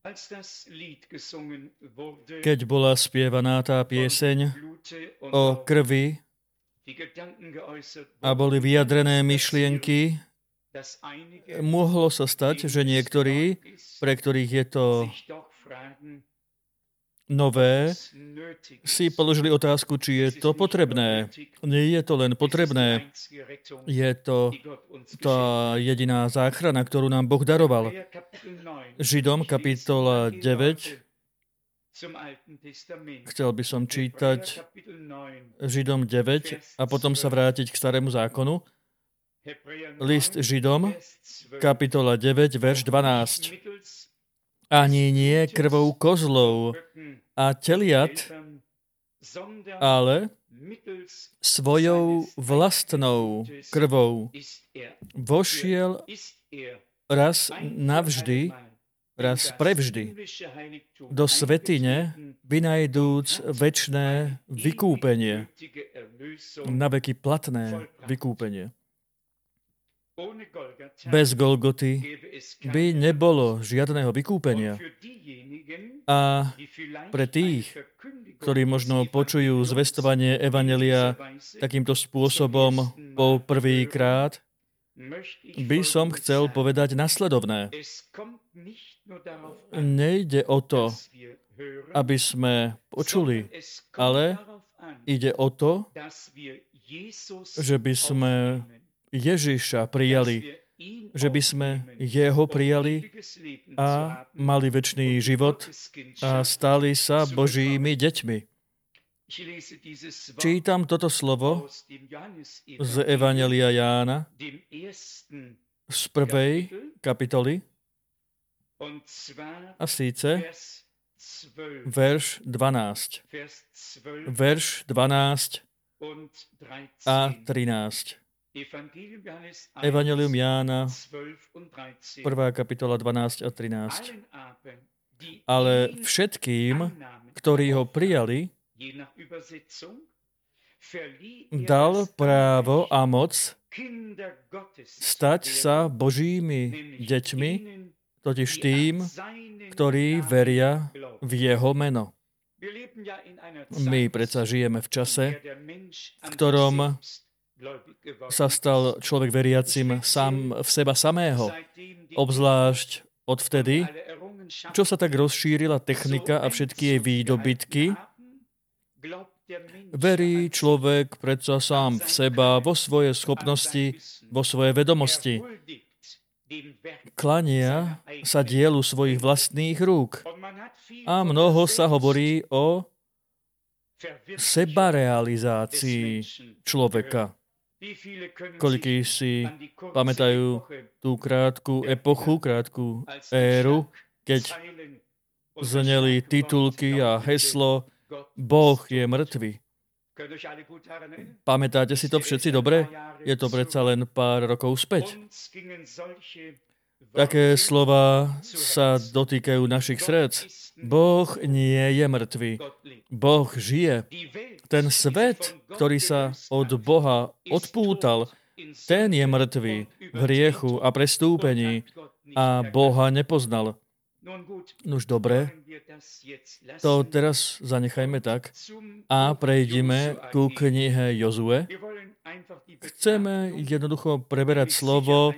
Keď bola spievaná tá pieseň o krvi a boli vyjadrené myšlienky, mohlo sa stať, že niektorí, pre ktorých je to nové, si položili otázku, či je to potrebné. Nie je to len potrebné, je to tá jediná záchrana, ktorú nám Boh daroval. Židom kapitola 9, chcel by som čítať Židom 9 a potom sa vrátiť k Starému zákonu. List Židom, kapitola 9, verš 12. Ani nie krvou kozlov a teliat, ale svojou vlastnou krvou vošiel raz navždy, raz prevždy do svätyne, vynajdúc večné vykúpenie, na veky platné vykúpenie. Bez Golgoty by nebolo žiadneho vykúpenia. A pre tých, ktorí možno počujú zvestovanie evanjelia takýmto spôsobom po prvýkrát, by som chcel povedať nasledovné. Nejde o to, aby sme počuli, ale ide o to, že by sme Ježiša prijali, že by sme jeho prijali a mali večný život a stali sa Božími deťmi. Čítam toto slovo z Evanjelia Jána z 1. kapitoly a síce verš 12. Verš 12 a 13. Evangelium Jána, 1. kapitola 12 a 13. Ale všetkým, ktorí ho prijali, dal právo a moc stať sa Božími deťmi, totiž tým, ktorí veria v jeho meno. My predsa žijeme v čase, v ktorom sa stal človek veriacim sám v seba samého. Obzvlášť odvtedy, čo sa tak rozšírila technika a všetky jej výdobytky, verí človek predsa sám v seba, vo svoje schopnosti, vo svoje vedomosti. Klania sa dielu svojich vlastných rúk. A mnoho sa hovorí o sebarealizácii človeka. Koľký si pamätajú tú krátku epochu, krátku éru, keď zneli titulky a heslo Boh je mŕtvy. Pamätáte si to všetci dobre? Je to predsa len pár rokov späť. Také slova sa dotýkajú našich srdc. Boh nie je mŕtvy. Boh žije. Ten svet, ktorý sa od Boha odpútal, ten je mŕtvy v hriechu a prestúpení a Boha nepoznal. Nuž dobre, to teraz zanechajme tak a prejdime ku knihe Jozue. Chceme jednoducho preberať slovo,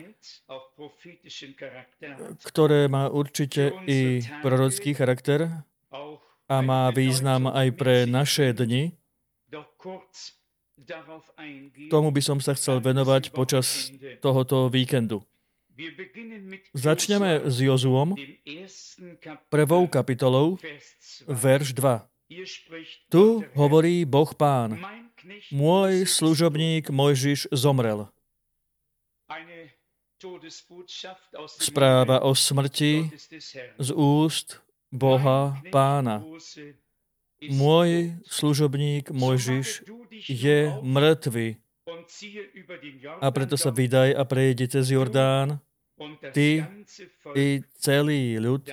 ktoré má určite i prorocký charakter a má význam aj pre naše dni. Tomu by som sa chcel venovať počas tohoto víkendu. Začneme s Jozuom, 1. kapitolou, verš 2. Tu hovorí Boh Pán: Môj služobník Mojžiš zomrel. Správa o smrti z úst Boha Pána. Môj služobník Mojžiš je mŕtvy. A preto sa vydaj a prejdi cez Jordán, ty i celý ľud,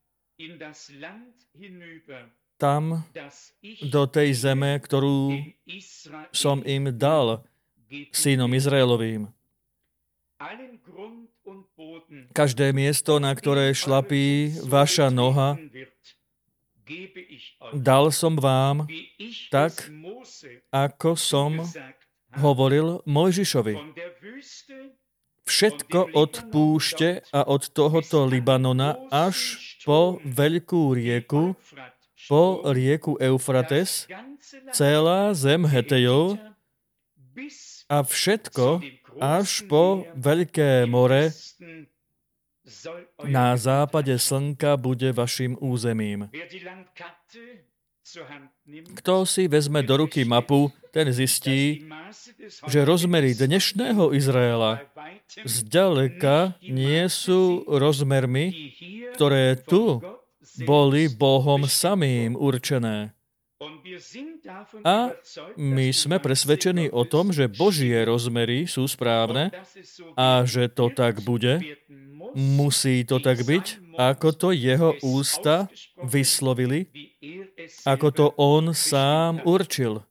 tam do tej zeme, ktorú som im dal, synom Izraelovým. Každé miesto, na ktoré šlapí vaša noha, dal som vám, tak ako som hovoril Mojžišovi. Všetko od púšte a od tohoto Libanona až po veľkú rieku, po rieku Eufrates, celá zem Hetejov a všetko až po veľké more na západe slnka bude vašim územím. Kto si vezme do ruky mapu, ten zistí, že rozmery dnešného Izraela zďaleka nie sú rozmermi, ktoré tu boli Bohom samým určené. A my sme presvedčení o tom, že Božie rozmery sú správne a že to tak bude. Musí to tak byť, ako to jeho ústa vyslovili, ako to on sám určil.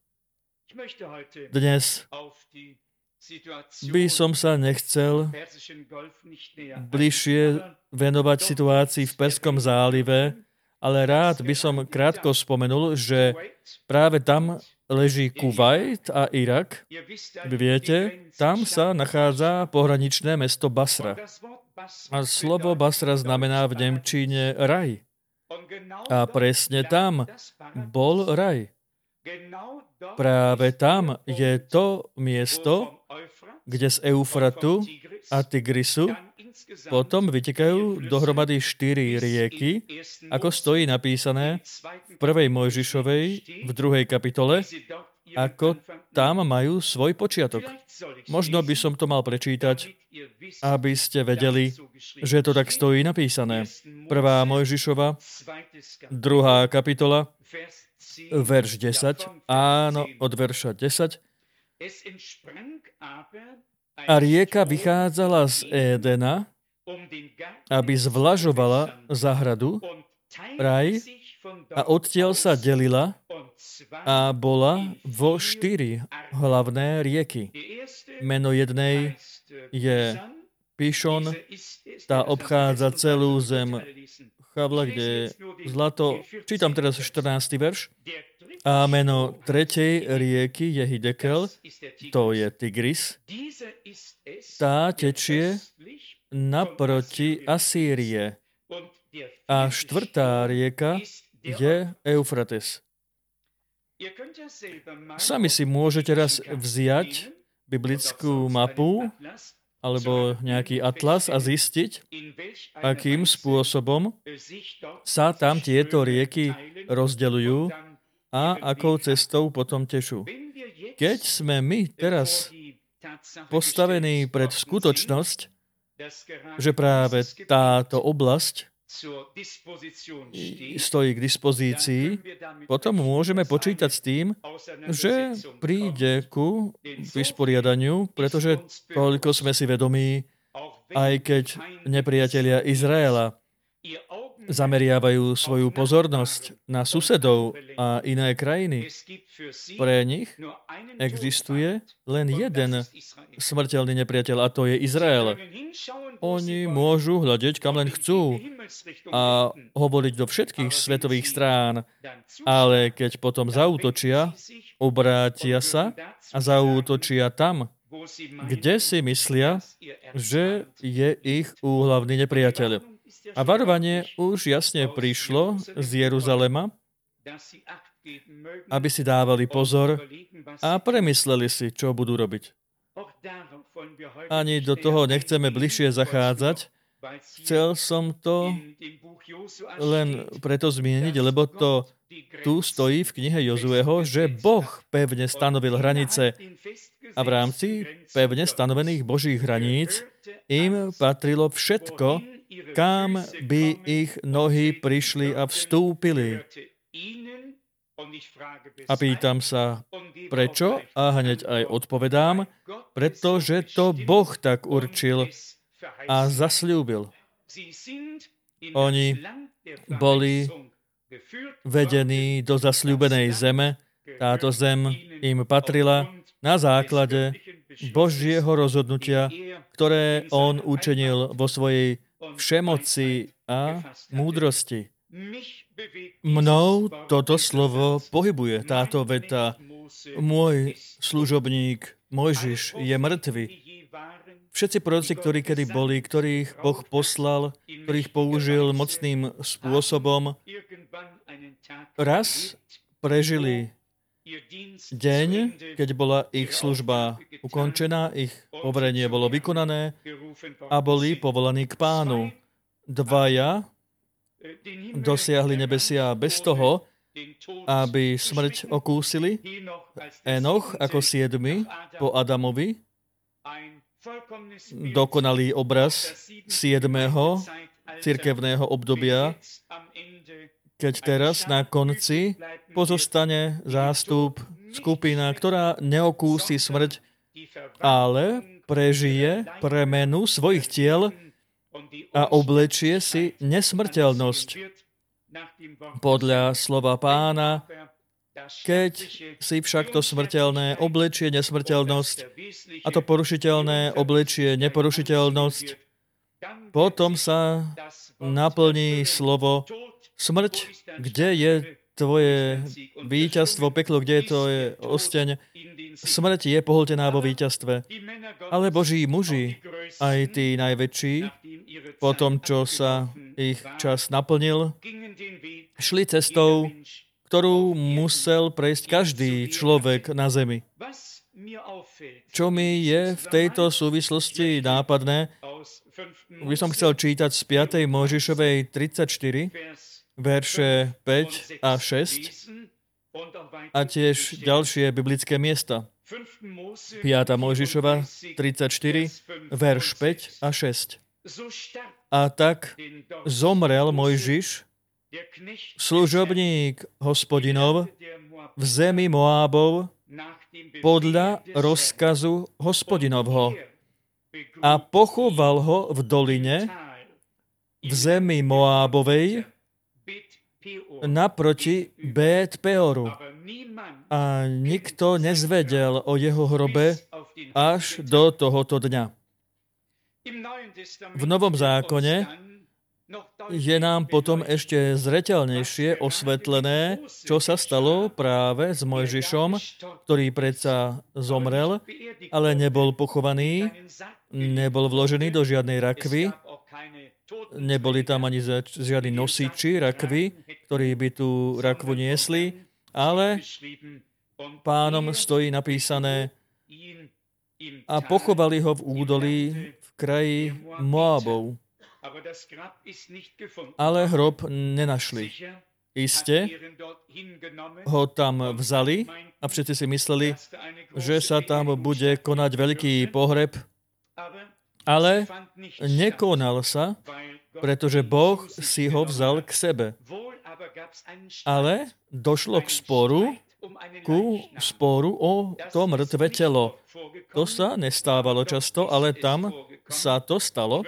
Dnes by som sa nechcel bližšie venovať situácii v Perskom zálive, ale rád by som krátko spomenul, že práve tam leží Kuvajt a Irak. Vy viete, tam sa nachádza pohraničné mesto Basra. A slovo Basra znamená v nemčine raj. A presne tam bol raj. Práve tam je to miesto, kde z Eufratu a Tigrisu potom vytekajú dohromady 4 rieky, ako stojí napísané v 1. Mojžišovej, v 2. kapitole, ako tam majú svoj počiatok. Možno by som to mal prečítať, aby ste vedeli, že to tak stojí napísané. 1. Mojžišova, 2. kapitola, verš 10, áno, od verša 10. A rieka vychádzala z Édena, aby zvlažovala záhradu, raj, a odtiaľ sa delila a bola vo 4 hlavné rieky. Meno jednej je Píšon, tá obchádza celú zem Chavla, kde je zlato. Čítam teraz 14. verš. A meno tretej rieky je Hidekel, to je Tigris. Tá tečie naproti Asýrie. A 4. rieka je Eufrates. Sami si môžete raz vziať biblickú mapu alebo nejaký atlas a zistiť, akým spôsobom sa tam tieto rieky rozdeľujú a akou cestou potom tečú. Keď sme my teraz postavení pred skutočnosť, že práve táto oblasť stojí k dispozícii, potom môžeme počítať s tým, že príde ku vysporiadaniu, pretože toľko sme si vedomí, aj keď nepriatelia Izraela zameriavajú svoju pozornosť na susedov a iné krajiny. Pre nich existuje len jeden smrteľný nepriateľ, a to je Izrael. Oni môžu hľadiť, kam len chcú a hovoriť do všetkých svetových strán, ale keď potom zaútočia, obrátia sa a zaútočia tam, kde si myslia, že je ich úhlavný nepriateľ. A varovanie už jasne prišlo z Jeruzalema, aby si dávali pozor a premysleli si, čo budú robiť. Ani do toho nechceme bližšie zachádzať. Chcel som to len preto zmieniť, lebo to tu stojí v knihe Jozueho, že Boh pevne stanovil hranice a v rámci pevne stanovených Božích hraníc im patrilo všetko, kam by ich nohy prišli a vstúpili. A pýtam sa, prečo? A hneď aj odpovedám, pretože to Boh tak určil a zasľúbil. Oni boli vedení do zasľúbenej zeme. Táto zem im patrila na základe Božieho rozhodnutia, ktoré on učinil vo svojej všemoci a múdrosti. Mnou toto slovo pohybuje, táto veta. Môj služobník Mojžiš je mŕtvy. Všetci proroci, ktorí kedy boli, ktorých Boh poslal, ktorých použil mocným spôsobom, raz prežili deň, keď bola ich služba ukončená, ich poverenie bolo vykonané a boli povolaní k Pánu. Dvaja dosiahli nebesia bez toho, aby smrť okúsili. Enoch ako 7. po Adamovi, dokonalý obraz 7. cirkevného obdobia, keď teraz na konci pozostane zástup, skupina, ktorá neokúsi smrť, ale prežije premenu svojich tiel a oblečie si nesmrteľnosť. Podľa slova Pána, keď si však to smrteľné oblečie nesmrteľnosť a to porušiteľné oblečie neporušiteľnosť, potom sa naplní slovo: smrť, kde je tvoje víťazstvo, peklo, kde je tvoje osteň? Smrť je pohltená vo víťazstve. Ale Boží muži, aj tí najväčší, po tom, čo sa ich čas naplnil, šli cestou, ktorú musel prejsť každý človek na zemi. Čo mi je v tejto súvislosti nápadné, by som chcel čítať z 5. Mojžišovej 34, verše 5 a 6 a tiež ďalšie biblické miesta. 5. Mojžišova 34, verš 5 a 6. A tak zomrel Mojžiš, služobník Hospodinov, v zemi Moábov podľa rozkazu Hospodinovho a pochoval ho v doline v zemi Moábovej naproti Bet Peoru. A nikto nezvedel o jeho hrobe až do tohoto dňa. V Novom zákone je nám potom ešte zreteľnejšie osvetlené, čo sa stalo práve s Mojžišom, ktorý predsa zomrel, ale nebol pochovaný, nebol vložený do žiadnej rakvy, neboli tam ani žiadni nosiči rakvy, ktorí by tú rakvu niesli, ale Pánom stojí napísané: a pochovali ho v údolí v kraji Moábov. Ale hrob nenašli. Iste ho tam vzali a všetci si mysleli, že sa tam bude konať veľký pohreb, ale nekonal sa, pretože Boh si ho vzal k sebe. Ale došlo k sporu o to mŕtve telo. To sa nestávalo často, ale tam sa to stalo.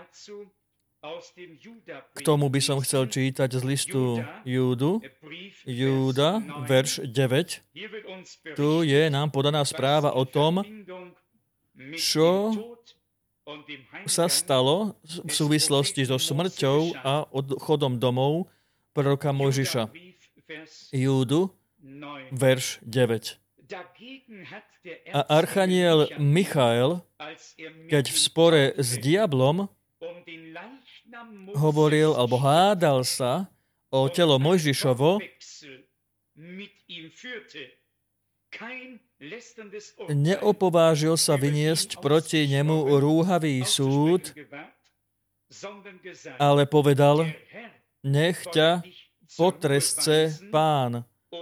K tomu by som chcel čítať z listu Júda, verš 9. Tu je nám podaná správa o tom, čo sa stalo v súvislosti so smrťou a odchodom domov proroka Mojžiša. Júdu, verš 9. A archaniel Michael, keď v spore s diablom hovoril alebo hádal sa o telo Mojžišovo, neopovážil sa vyniesť proti nemu rúhavý súd, ale povedal: nech ťa potresce Pán.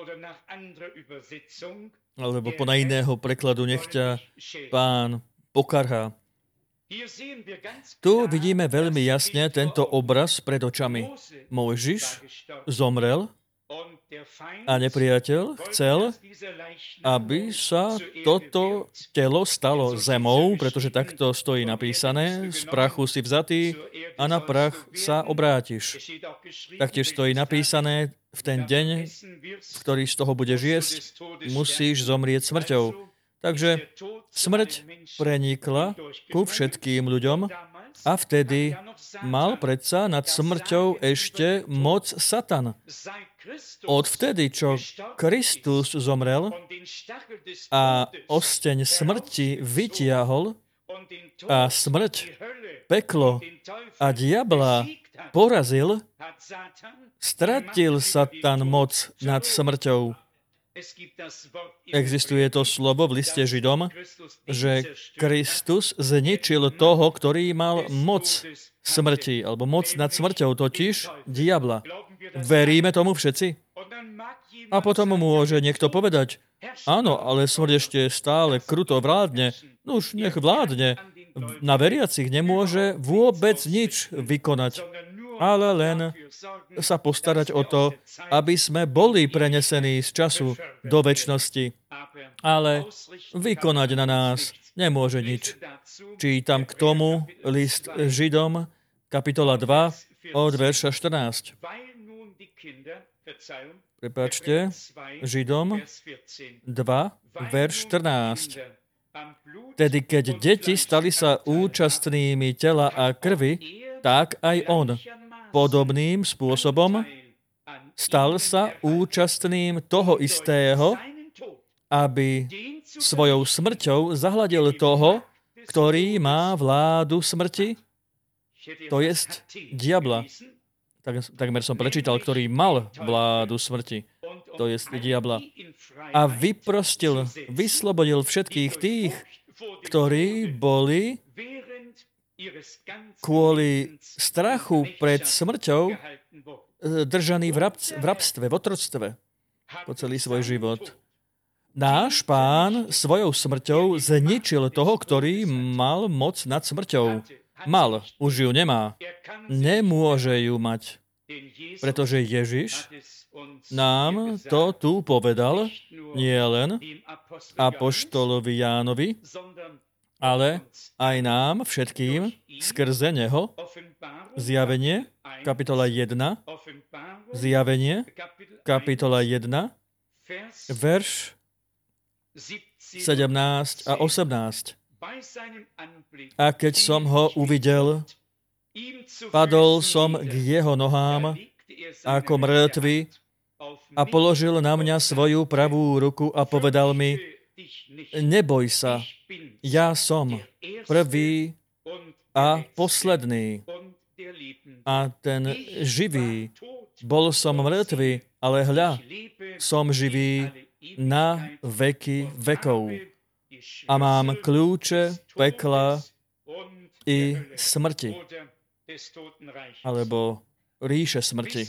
Alebo podľa iného prekladu: nech ťa Pán pokarhá. Tu vidíme veľmi jasne tento obraz pred očami. Mojžiš zomrel a nepriateľ chcel, aby sa toto telo stalo zemou, pretože takto stojí napísané: z prachu si vzatý a na prach sa obrátiš. Taktiež stojí napísané: v ten deň, v ktorý z toho budeš jesť, musíš zomrieť smrťou. Takže smrť prenikla ku všetkým ľuďom a vtedy mal predsa nad smrťou ešte moc Satan. Odvtedy, čo Kristus zomrel a osteň smrti vytiahol a smrť, peklo a diabla porazil, stratil Satan moc nad smrťou. Existuje to slovo v liste Židom, že Kristus zničil toho, ktorý mal moc smrti, alebo moc nad smrťou, totiž diabla. Veríme tomu všetci? A potom môže niekto povedať, áno, ale smrť ešte stále kruto vládne. No už nech vládne. Na veriacich nemôže vôbec nič vykonať, ale len sa postarať o to, aby sme boli prenesení z času do večnosti. Ale vykonať na nás nemôže nič. Čítam k tomu list Židom, kapitola 2, od verša 14. Prepáčte, Židom 2, verš 14. Tedy keď deti stali sa účastnými tela a krvi, tak aj on podobným spôsobom stal sa účastným toho istého, aby svojou smrťou zahladil toho, ktorý má vládu smrti, to jest diabla. Takmer som prečítal, ktorý mal vládu smrti, to jest diabla. A vyslobodil všetkých tých, ktorí boli kvôli strachu pred smrťou držaní v rabstve, v otroctve po celý svoj život. Náš Pán svojou smrťou zničil toho, ktorý mal moc nad smrťou. Mal, už ju nemá. Nemôže ju mať. Pretože Ježiš nám to tu povedal, nie len apoštolovi Jánovi, ale aj nám všetkým skrze neho. Zjavenie, kapitola 1, Zjavenie, kapitola 1, verš 17 a 18. A keď som ho uvidel, padol som k jeho nohám ako mŕtvy a položil na mňa svoju pravú ruku a povedal mi, neboj sa, ja som prvý a posledný a ten živý. Bol som mŕtvy, ale hľa, som živý na veky vekov. A mám kľúče pekla i smrti. Alebo ríše smrti.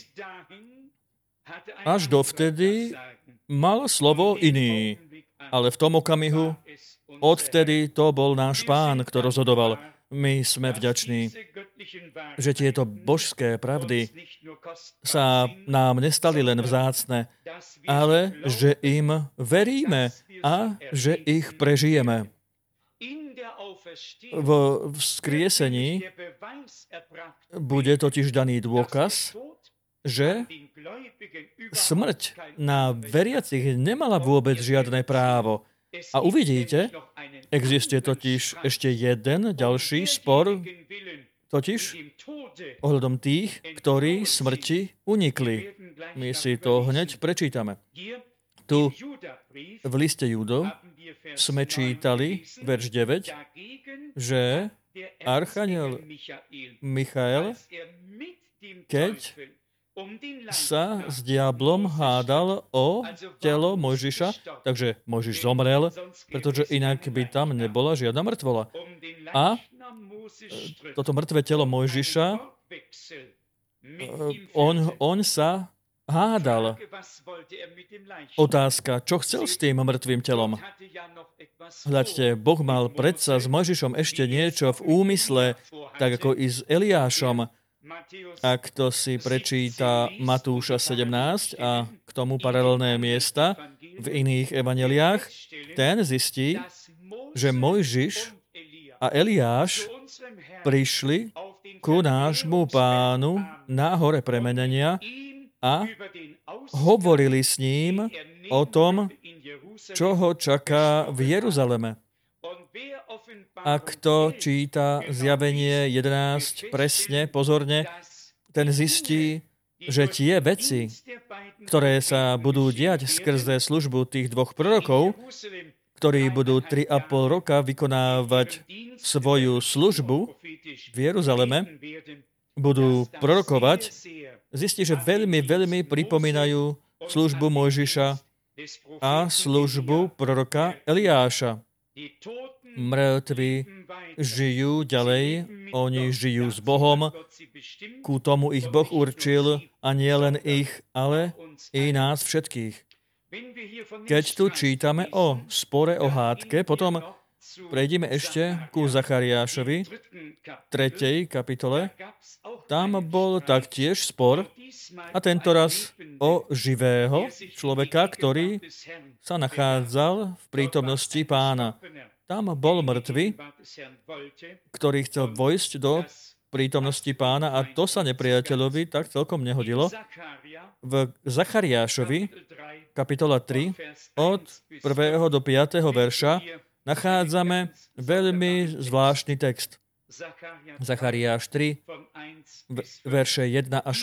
Až dovtedy mal slovo iný. Ale v tom okamihu, odvtedy to bol náš Pán, kto rozhodoval. My sme vďační, že tieto božské pravdy sa nám nestali len vzácne, ale že im veríme a že ich prežijeme. V vzkriesení bude totiž daný dôkaz, že smrť na veriacich nemala vôbec žiadne právo. A uvidíte, existuje totiž ešte jeden ďalší spor, totiž ohľadom tých, ktorí smrti unikli. My si to hneď prečítame. Tu v liste Judov sme čítali, verš 9, že archaniel Michael, keď sa s diablom hádal o telo Mojžiša, takže Mojžiš zomrel, pretože inak by tam nebola žiadna mŕtvola. A toto mŕtve telo Mojžiša, on sa hádal. Otázka, čo chcel s tým mŕtvým telom? Hľadte, Boh mal predsa s Mojžišom ešte niečo v úmysle, tak ako i s Eliášom. Ak to si prečíta Matúša 17 a k tomu paralelné miesta v iných evanjeliách, ten zistí, že Mojžiš a Eliáš prišli ku nášmu Pánu na hore premenenia a hovorili s ním o tom, čo ho čaká v Jeruzaleme. A kto číta Zjavenie 11 presne, pozorne, ten zistí, že tie veci, ktoré sa budú diať skrze službu tých dvoch prorokov, ktorí budú 3,5 roka vykonávať svoju službu v Jeruzaleme, budú prorokovať, zistí, že veľmi, veľmi pripomínajú službu Mojžiša a službu proroka Eliáša. Mŕtvi žijú ďalej, oni žijú s Bohom, ku tomu ich Boh určil a nie len ich, ale i nás všetkých. Keď tu čítame o spore, o hádke, potom prejdeme ešte ku Zachariášovi, 3. kapitole. Tam bol taktiež spor a tentoraz o živého človeka, ktorý sa nachádzal v prítomnosti Pána. Tam bol mŕtvy, ktorý chcel vojsť do prítomnosti Pána a to sa nepriateľovi tak celkom nehodilo. V Zachariášovi, kapitola 3, od 1. do 5. verša, nachádzame veľmi zvláštny text. Zachariáš 3, verše 1 až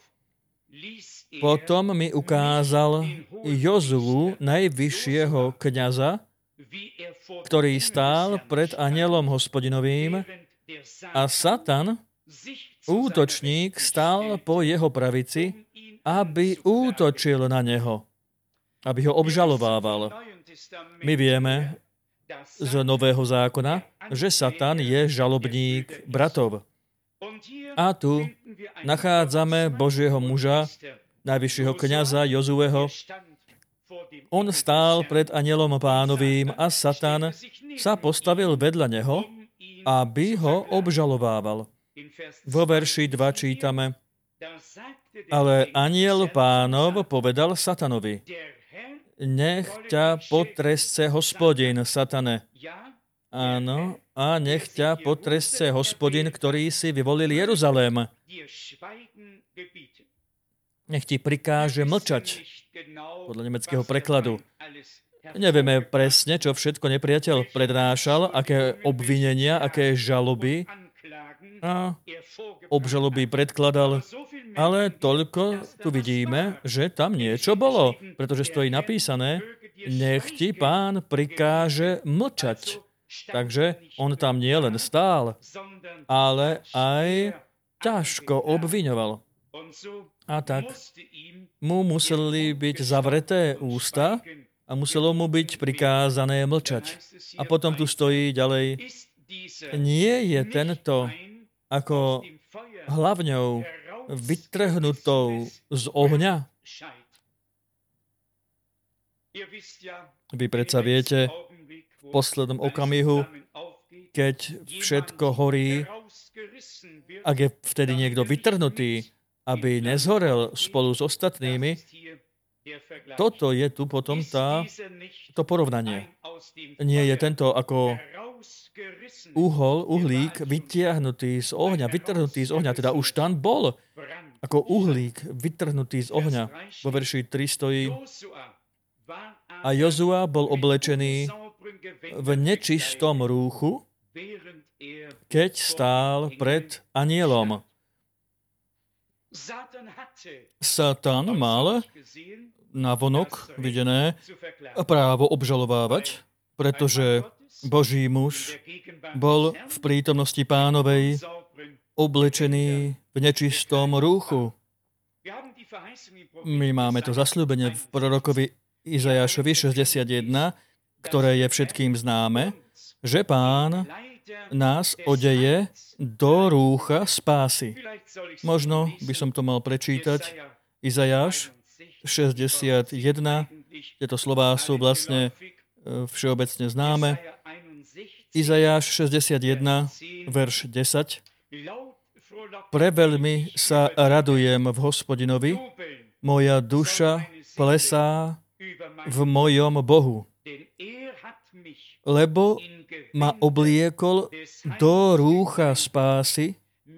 5. Potom mi ukázal Jozuu, najvyššieho kňaza, ktorý stál pred anjelom Hospodinovým a Satan, útočník, stál po jeho pravici, aby útočil na neho, aby ho obžalovával. My vieme z Nového zákona, že Satan je žalobník bratov. A tu nachádzame Božieho muža, najvyššieho kňaza Jozueho. On stál pred anjelom Pánovým a Satan sa postavil vedľa neho, aby ho obžalovával. Vo verši 2 čítame: Ale anjel Pánov povedal Satanovi: Nech ťa potresce Hospodin, Satane. Áno, a nech ťa potresce Hospodin, ktorý si vyvolil Jeruzalém. Nech ti prikáže mlčať, podľa nemeckého prekladu. Nevieme presne, čo všetko nepriateľ prednášal, aké obvinenia, aké žaloby a obžaloby predkladal, ale toľko tu vidíme, že tam niečo bolo, pretože stojí napísané: Nech ti Pán prikáže mlčať. Takže on tam nie len stál, ale aj ťažko obviňoval. A tak mu museli byť zavreté ústa a muselo mu byť prikázané mlčať. A potom tu stojí ďalej: Nie je tento ako hlavňou vytrhnutou z ohňa? Vy predsa viete, v poslednom okamihu, keď všetko horí, ak je vtedy niekto vytrhnutý, aby nezhorel spolu s ostatnými, toto je tu potom to porovnanie. Nie je tento ako uhlík vytiahnutý z ohňa, vytrhnutý z ohňa, teda už tam bol ako uhlík vytrhnutý z ohňa. Vo verši 3 stojí: A Jozua bol oblečený v nečistom rúchu, keď stál pred anjelom. Satan mal navonok videné právo obžalovávať, pretože Boží muž bol v prítomnosti Pánovej oblečený v nečistom rúchu. My máme to zasľúbenie v prorokovi Izajášovi 61, ktoré je všetkým známe, že Pán nás odeje do rúcha spásy. Možno by som to mal prečítať. Izajáš 61. Tieto slová sú vlastne všeobecne známe. Izajáš 61, verš 10. Preveľmi sa radujem v Hospodinovi, moja duša plesá v mojom Bohu, lebo ma obliekol do rúcha spásy,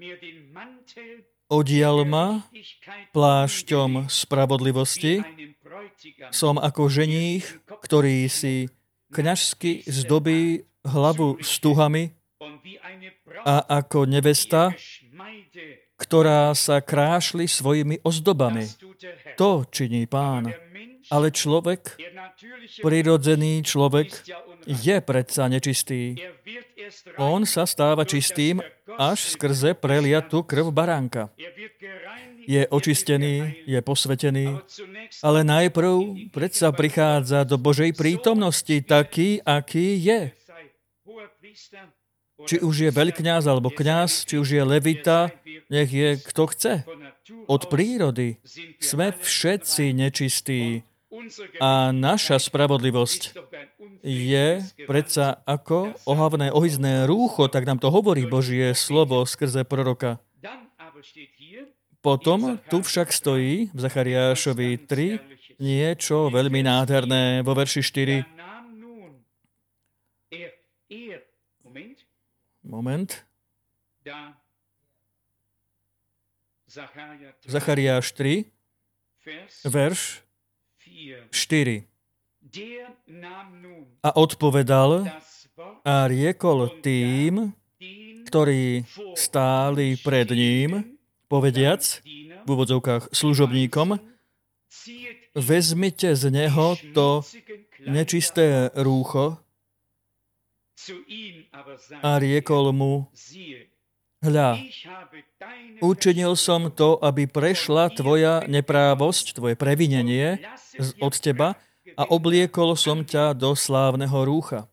odial ma plášťom spravodlivosti, som ako ženích ktorý si kňažsky zdobí hlavu stuhami a ako nevesta, ktorá sa krášli svojimi ozdobami. To činí Pán. Ale človek, prirodzený človek, je predsa nečistý. On sa stáva čistým až skrze preliatú krv baránka. Je očistený, je posvetený, ale najprv predsa prichádza do Božej prítomnosti taký, aký je. Či už je veľkňaz alebo kňaz, či už je levita, nech je kto chce. Od prírody sme všetci nečistí a naša spravodlivosť je predsa ako ohavné ohyzné rúcho, tak nám to hovorí Božie slovo skrze proroka. Potom tu však stojí v Zachariášovi 3 niečo veľmi nádherné vo verši 4. Moment. Zachariáš 3, verš 4. A odpovedal a riekol tým, ktorí stáli pred ním, povediac, v úvodzovkách služobníkom, vezmite z neho to nečisté rúcho a riekol mu, hľa, učinil som to, aby prešla tvoja neprávosť, tvoje previnenie od teba a obliekol som ťa do slávneho rúcha.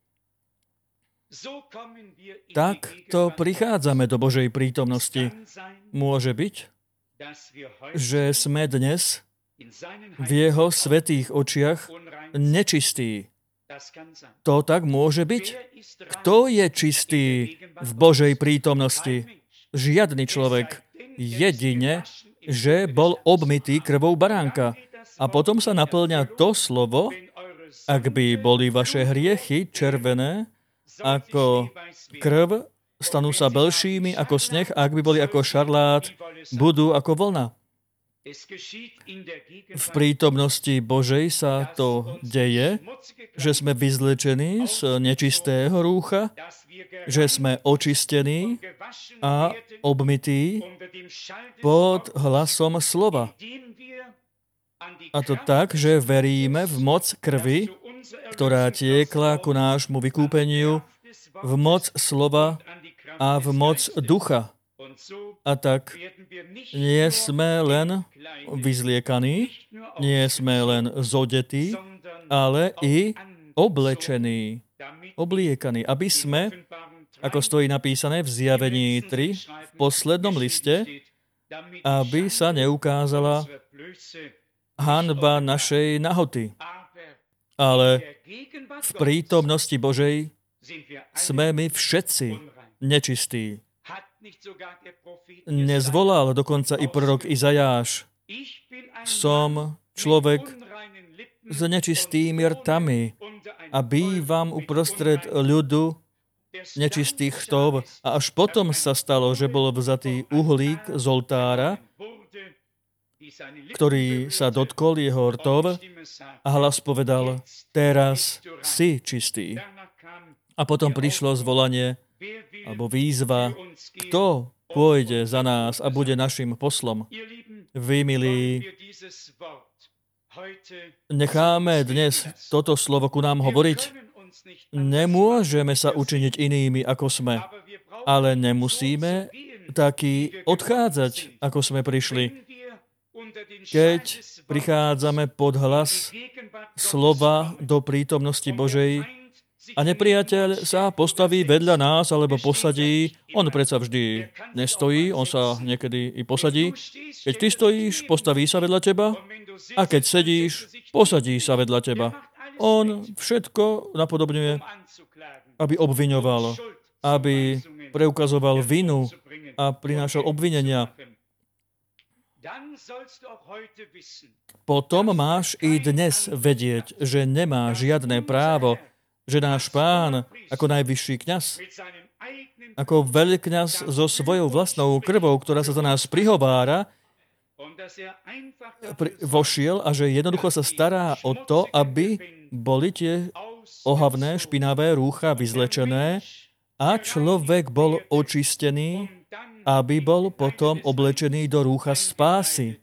Takto prichádzame do Božej prítomnosti. Môže byť, že sme dnes v jeho svätých očiach nečistí. To tak môže byť? Kto je čistý v Božej prítomnosti? Žiadny človek. Jedine, že bol obmytý krvou baránka. A potom sa naplňa to slovo, ak by boli vaše hriechy červené ako krv, stanú sa belšími ako sneh, a ak by boli ako šarlát, budú ako vlna. V prítomnosti Božej sa to deje, že sme vyzlečení z nečistého rúcha, že sme očistení a obmytí pod hlasom slova. A to tak, že veríme v moc krvi, ktorá tiekla ku nášmu vykúpeniu, v moc slova a v moc ducha. A tak nie sme len vyzliekaní, nie sme len zodetí, ale i oblečení, obliekaní, aby sme, ako stojí napísané v Zjavení 3, v poslednom liste, aby sa neukázala hanba našej nahoty. Ale v prítomnosti Božej sme my všetci nečistí. Nezvolal dokonca i prorok Izajáš. Som človek s nečistými rtami a bývam uprostred ľudu nečistých chtov. A až potom sa stalo, že bol vzatý uhlík z oltára, ktorý sa dotkol jeho rtov a hlas povedal, teraz si čistý. A potom prišlo zvolanie alebo výzva, kto pôjde za nás a bude našim poslom. Vy, milí, necháme dnes toto slovo ku nám hovoriť. Nemôžeme sa učiniť inými, ako sme, ale nemusíme takí odchádzať, ako sme prišli. Keď prichádzame pod hlas slova do prítomnosti Božej a nepriateľ sa postaví vedľa nás alebo posadí, on predsa vždy nestojí, on sa niekedy i posadí. Keď ty stojíš, postaví sa vedľa teba a keď sedíš, posadí sa vedľa teba. On všetko napodobňuje, aby obviňoval, aby preukazoval vinu a prinášal obvinenia. Potom máš i dnes vedieť, že nemá žiadne právo, že náš Pán ako najvyšší kňaz, ako veľkňaz so svojou vlastnou krvou, ktorá sa za nás prihovára, vošiel a že jednoducho sa stará o to, aby boli tie ohavné, špinavé rúcha vyzlečené a človek bol očistený, aby bol potom oblečený do rúcha spásy.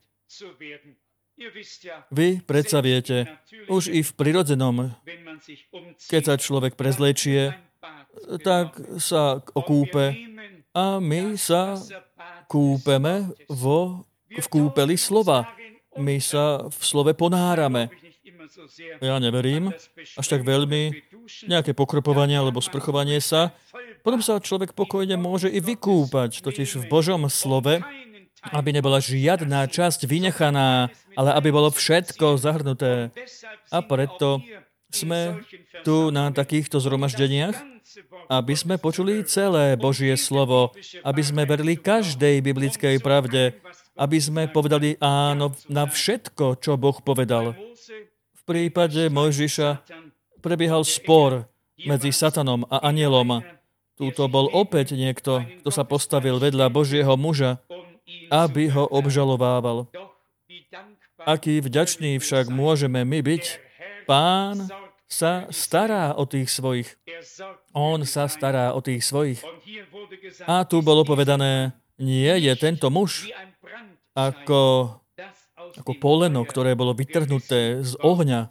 Vy predsa viete, už i v prirodzenom, keď sa človek prezlečie, tak sa okúpe a my sa kúpeme v kúpeli slova. My sa v slove ponárame. Ja neverím až tak veľmi nejaké pokropovanie alebo sprchovanie sa. Potom sa človek pokojne môže i vykúpať, totiž v Božom slove, aby nebola žiadna časť vynechaná, ale aby bolo všetko zahrnuté. A preto sme tu na takýchto zhromaždeniach, aby sme počuli celé Božie slovo, aby sme verili každej biblickej pravde, aby sme povedali áno na všetko, čo Boh povedal. V prípade Mojžiša prebiehal spor medzi Satanom a anielom. Tuto bol opäť niekto, kto sa postavil vedľa Božieho muža, aby ho obžalovával. Aký vďační však môžeme my byť? Pán sa stará o tých svojich. On sa stará o tých svojich. A tu bolo povedané, nie je tento muž ako poleno, ktoré bolo vytrhnuté z ohňa.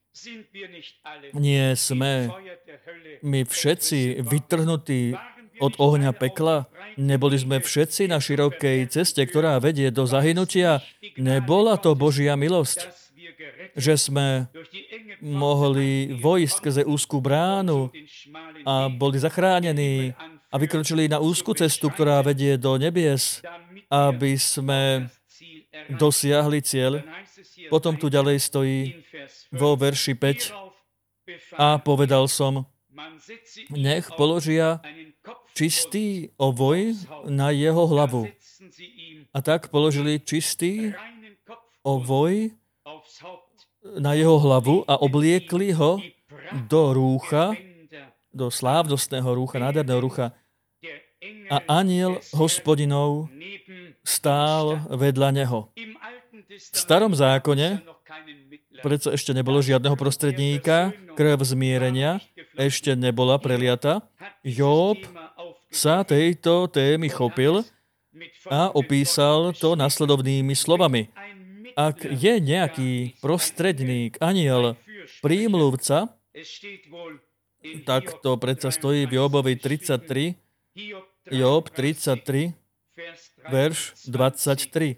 Nie sme my všetci vytrhnutí od ohňa pekla? Neboli sme všetci na širokej ceste, ktorá vedie do zahynutia? Nebola to Božia milosť, že sme mohli vojsť skrze úzkú bránu a boli zachránení a vykročili na úzku cestu, ktorá vedie do nebies, aby sme dosiahli cieľ. Potom tu ďalej stojí vo verši 5 a povedal som, nech položia čistý ovoj na jeho hlavu. A tak položili čistý ovoj na jeho hlavu a obliekli ho do rúcha, do slávnostného rúcha, nádherného rúcha. A anjel Hospodinov stál vedľa neho. V starom zákone predsa ešte nebolo žiadneho prostredníka, krv zmierenia ešte nebola preliata. Job sa tejto témy chopil a opísal to nasledovnými slovami. Ak je nejaký prostredník, anjel, prímluvca, tak to predsa stojí v Jobovi 33, Job 33, verš 23.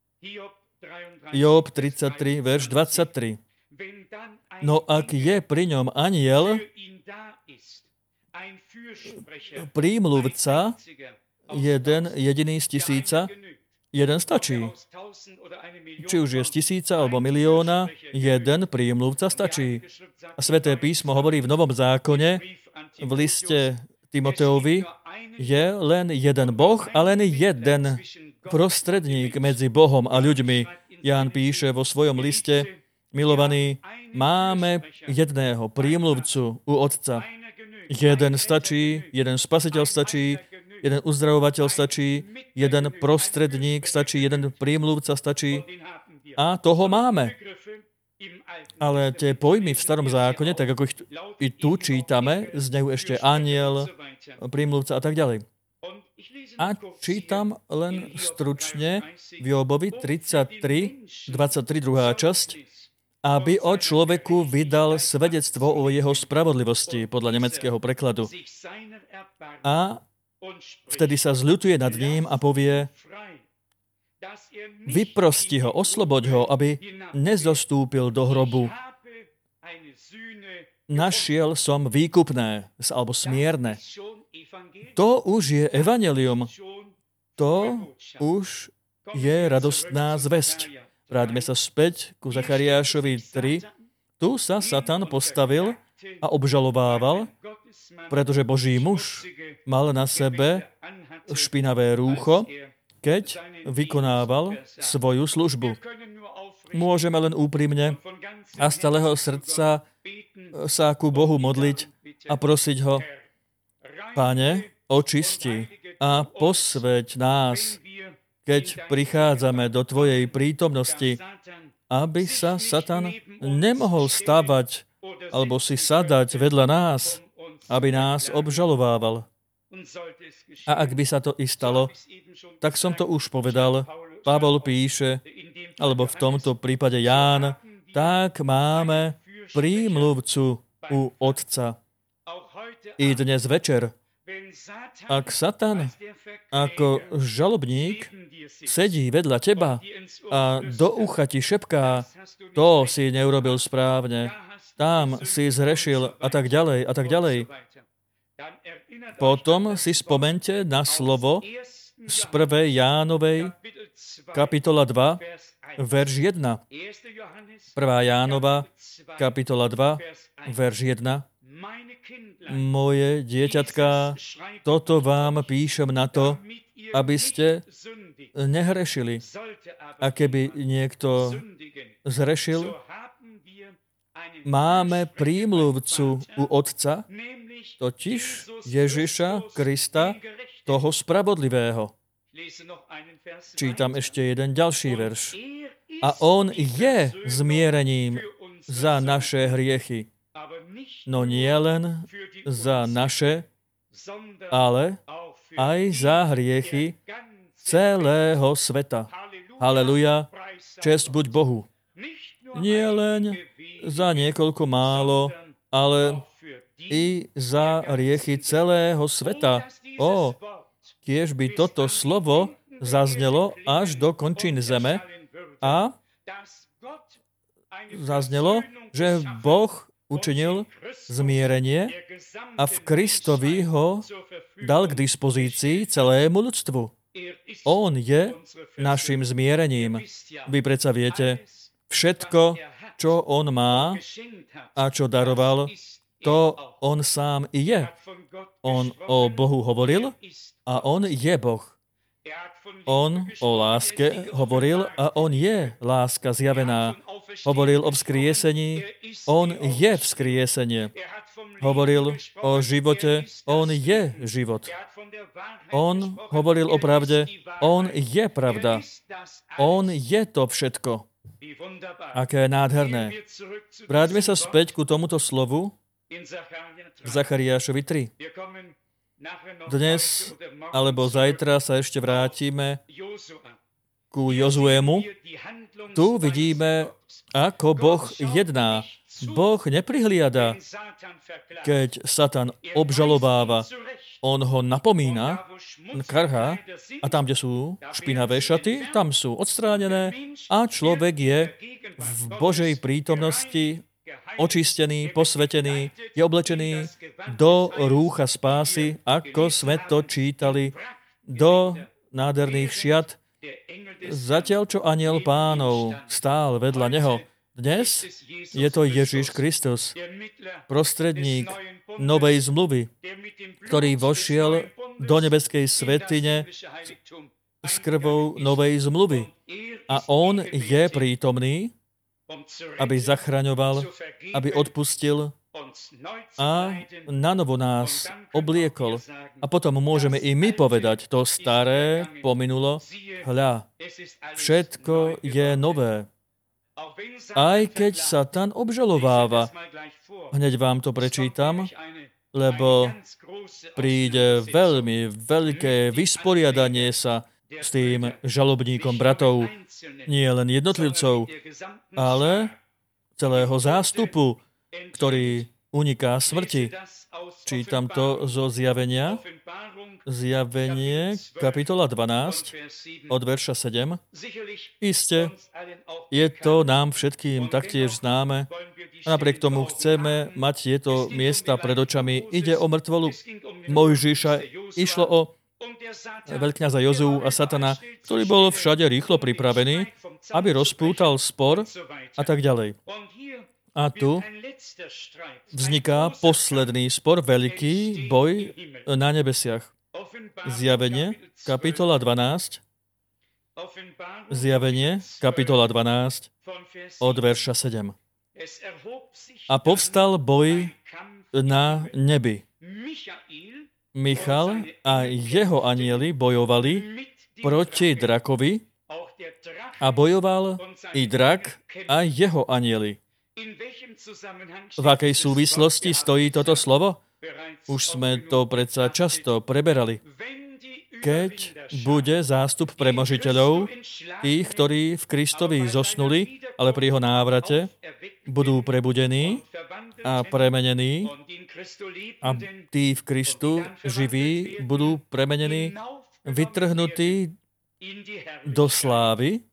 Job 33, verš 23. No ak je pri ňom anjel, prímluvca, jeden jediný z tisíca, jeden stačí. Či už je z tisíca alebo milióna, jeden prímluvca stačí. A Sväté písmo hovorí v Novom zákone, v liste Timoteovi, je len jeden Boh a len jeden prostredník medzi Bohom a ľuďmi. Ján píše vo svojom liste, milovaní, máme jedného prímluvcu u Otca. Jeden stačí, jeden spasiteľ stačí, jeden uzdravovateľ stačí, jeden prostredník stačí, jeden prímluvca stačí a toho máme. Ale tie pojmy v starom zákone, tak ako ich i tu čítame, znejú ešte anjel, prímluvca a tak ďalej. A čítam len stručne v Jobovi 33, 23, druhá časť, aby o človeku vydal svedectvo o jeho spravodlivosti, podľa nemeckého prekladu. A vtedy sa zľutuje nad ním a povie, vyprosti ho, osloboď ho, aby nezostúpil do hrobu. Našiel som výkupné, alebo smierne. To už je evanjelium. To už je radostná zvesť. Vráťme sa späť ku Zachariášovi 3. Tu sa Satan postavil a obžalovával, pretože Boží muž mal na sebe špinavé rúcho, keď vykonával svoju službu. Môžeme len úprimne a z celého srdca sa ku Bohu modliť a prosiť ho, Pane, očisti a posväť nás, keď prichádzame do tvojej prítomnosti, aby sa Satan nemohol stavať alebo si sadať vedľa nás, aby nás obžalovával. A ak by sa to i stalo, tak som to už povedal, Pavol píše, alebo v tomto prípade Ján, tak máme prímluvcu u Otca. I dnes večer, ak Satan ako žalobník sedí vedľa teba a do ucha ti šepká, to si neurobil správne, tam si zhrešil a tak ďalej a tak ďalej. Potom si spomente na slovo z 1. Jánovej kapitola 2, verš 1. 1. Jánova kapitola 2, verš 1. Moje dieťatká, toto vám píšem na to, aby ste nehrešili. A keby niekto zhrešil, máme prímluvcu u Otca, totiž Ježiša Krista, toho spravodlivého. Čítam ešte jeden ďalší verš. A on je zmierením za naše hriechy. No nie len za naše, ale aj za hriechy celého sveta. Haleluja, česť buď Bohu. Nie len za niekoľko málo, ale i za hriechy celého sveta. Tiež by toto slovo zaznelo až do končín zeme a zaznelo, že Boh učinil zmierenie a v Kristovi ho dal k dispozícii celému ľudstvu. On je našim zmierením. Vy predsa viete, všetko, čo on má a čo daroval, to on sám i je. On o Bohu hovoril a on je Boh. On o láske hovoril a on je láska zjavená. Hovoril o vzkriesení, on je vzkriesenie. Hovoril o živote, on je život. On hovoril o pravde, on je pravda. On je to všetko. Aké nádherné. Vráťme sa späť ku tomuto slovu v Zachariášovi 3. Dnes alebo zajtra sa ešte vrátime ku Jozuému. Tu vidíme, ako Boh jedná. Boh neprihliada, keď Satan obžalováva. On ho napomína, karhá, a tam, kde sú špinavé šaty, tam sú odstránené a človek je v Božej prítomnosti očistený, posvetený, je oblečený do rúcha spásy, ako sme to čítali, do nádherných šiat, zatiaľ čo anjel Pánov stál vedľa neho. Dnes je to Ježiš Kristus, prostredník novej zmluvy, ktorý vošiel do nebeskej svätyne s krvou novej zmluvy. A on je prítomný, aby zachraňoval, aby odpustil a nanovo nás obliekol. A potom môžeme i my povedať, to staré pominulo, hľa, všetko je nové. Aj keď Satan obžalováva, hneď vám to prečítam, lebo príde veľmi veľké vysporiadanie sa s tým žalobníkom bratov, nie len jednotlivcov, ale celého zástupu, ktorý uniká smrti. Čítam to zo Zjavenia. Zjavenie, kapitola 12, od verša 7. Iste, je to nám všetkým taktiež známe. A napriek tomu chceme mať tieto miesta pred očami. Ide o mŕtvolu Mojžiša. Išlo o veľkňaza Jozuu a Satana, ktorý bol všade rýchlo pripravený, aby rozpútal spor a tak ďalej. A tu vzniká posledný spor, veľký boj na nebesiach. Zjavenie, kapitola 12. Zjavenie, kapitola 12, od verša 7. A povstal boj na nebi. Michal a jeho anjeli bojovali proti drakovi a bojoval i drak a jeho anjeli. V akej súvislosti stojí toto slovo? Už sme to predsa často preberali. Keď bude zástup premožiteľov, tých, ktorí v Kristovi zosnuli, ale pri jeho návrate budú prebudení a premenení a tí v Kristu živí budú premenení, vytrhnutí do slávy,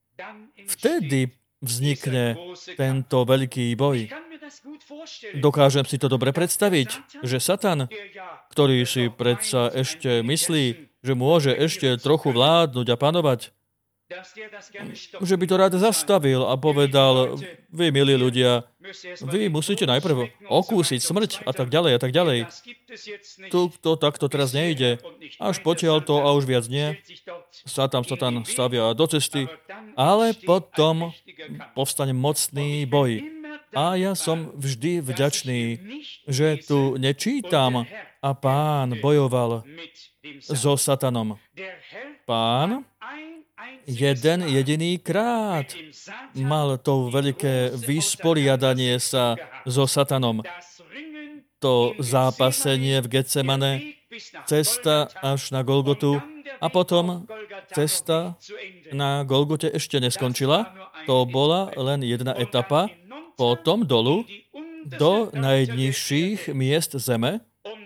vtedy vznikne tento veľký boj. Dokážem si to dobre predstaviť, že Satan, ktorý si predsa ešte myslí, že môže ešte trochu vládnuť a panovať, že by to rád zastavil a povedal, vy, milí ľudia, vy musíte najprv okúsiť smrť a tak ďalej a tak ďalej. Tu to takto teraz nejde. Až potiaľ to a už viac nie. Satan stavia do cesty, ale potom povstane mocný boj. A ja som vždy vďačný, že tu nečítam a Pán bojoval so Satanom. Pán jeden jediný krát mal to veľké vysporiadanie sa so Satanom. To zápasenie v Getsemane, cesta až na Golgotu a potom cesta na Golgote ešte neskončila. To bola len jedna etapa, potom dolu do najnižších miest zeme,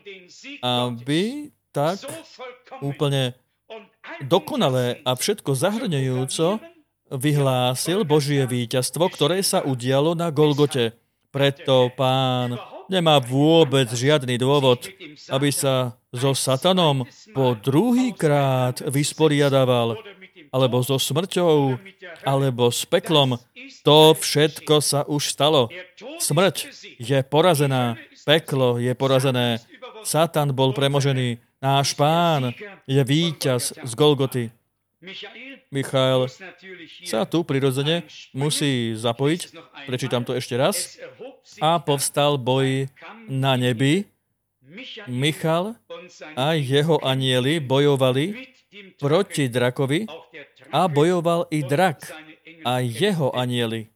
aby tak úplne dokonalé a všetko zahrňujúco vyhlásil Božie víťazstvo, ktoré sa udialo na Golgote. Preto Pán nemá vôbec žiadny dôvod, aby sa so Satanom po druhýkrát vysporiadaval, alebo so smrťou, alebo s peklom. To všetko sa už stalo. Smrť je porazená, peklo je porazené, Satan bol premožený, náš Pán je víťaz z Golgoty. Michael sa tu prirodzene musí zapojiť, prečítam to ešte raz. A povstal boj na nebi. Michal a jeho anjeli bojovali proti drakovi a bojoval i drak a jeho anjeli.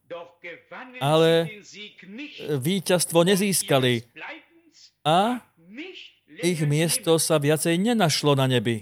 Ale víťazstvo nezískali a ich miesto sa viacej nenašlo na nebi.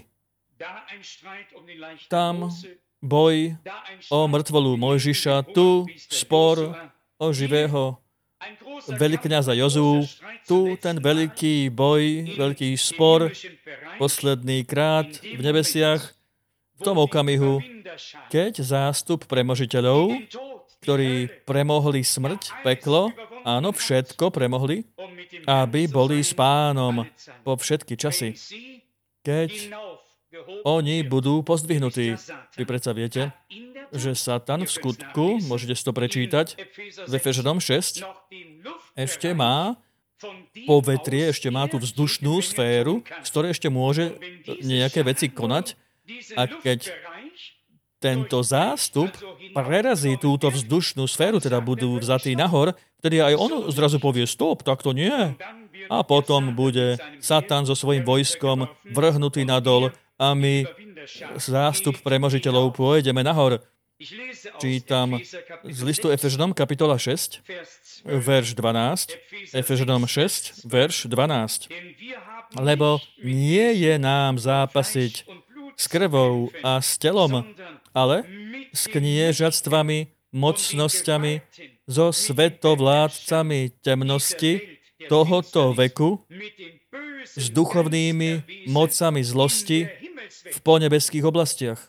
Tam boj o mŕtvolu Mojžiša, tu spor o živého veľkňaza Jozú, tu ten veľký boj, veľký spor, posledný krát v nebesiach, v tom okamihu, keď zástup premožiteľov, ktorí premohli smrť, peklo, áno, všetko premohli, aby boli s Pánom po všetky časy. Keď oni budú pozdvihnutí. Vy predsa viete, že Satan v skutku, môžete si to prečítať, v Efežanom 6, ešte má povetrie, ešte má tú vzdušnú sféru, z ktorej ešte môže nejaké veci konať. A keď tento zástup prerazí túto vzdušnú sféru, teda budú vzatí nahor, vtedy aj on zrazu povie, stop, tak to nie. A potom bude Satan so svojím vojskom vrhnutý nadol a my zástup premožiteľov pôjdeme nahor. Čítam z listu Efežanom kapitola 6, verš 12. Efežanom 6, verš 12. Lebo nie je nám zápasiť s krvou a s telom, ale s kniežatstvami, mocnosťami, so svetovládcami temnosti tohoto veku, s duchovnými mocami zlosti v ponebeských oblastiach.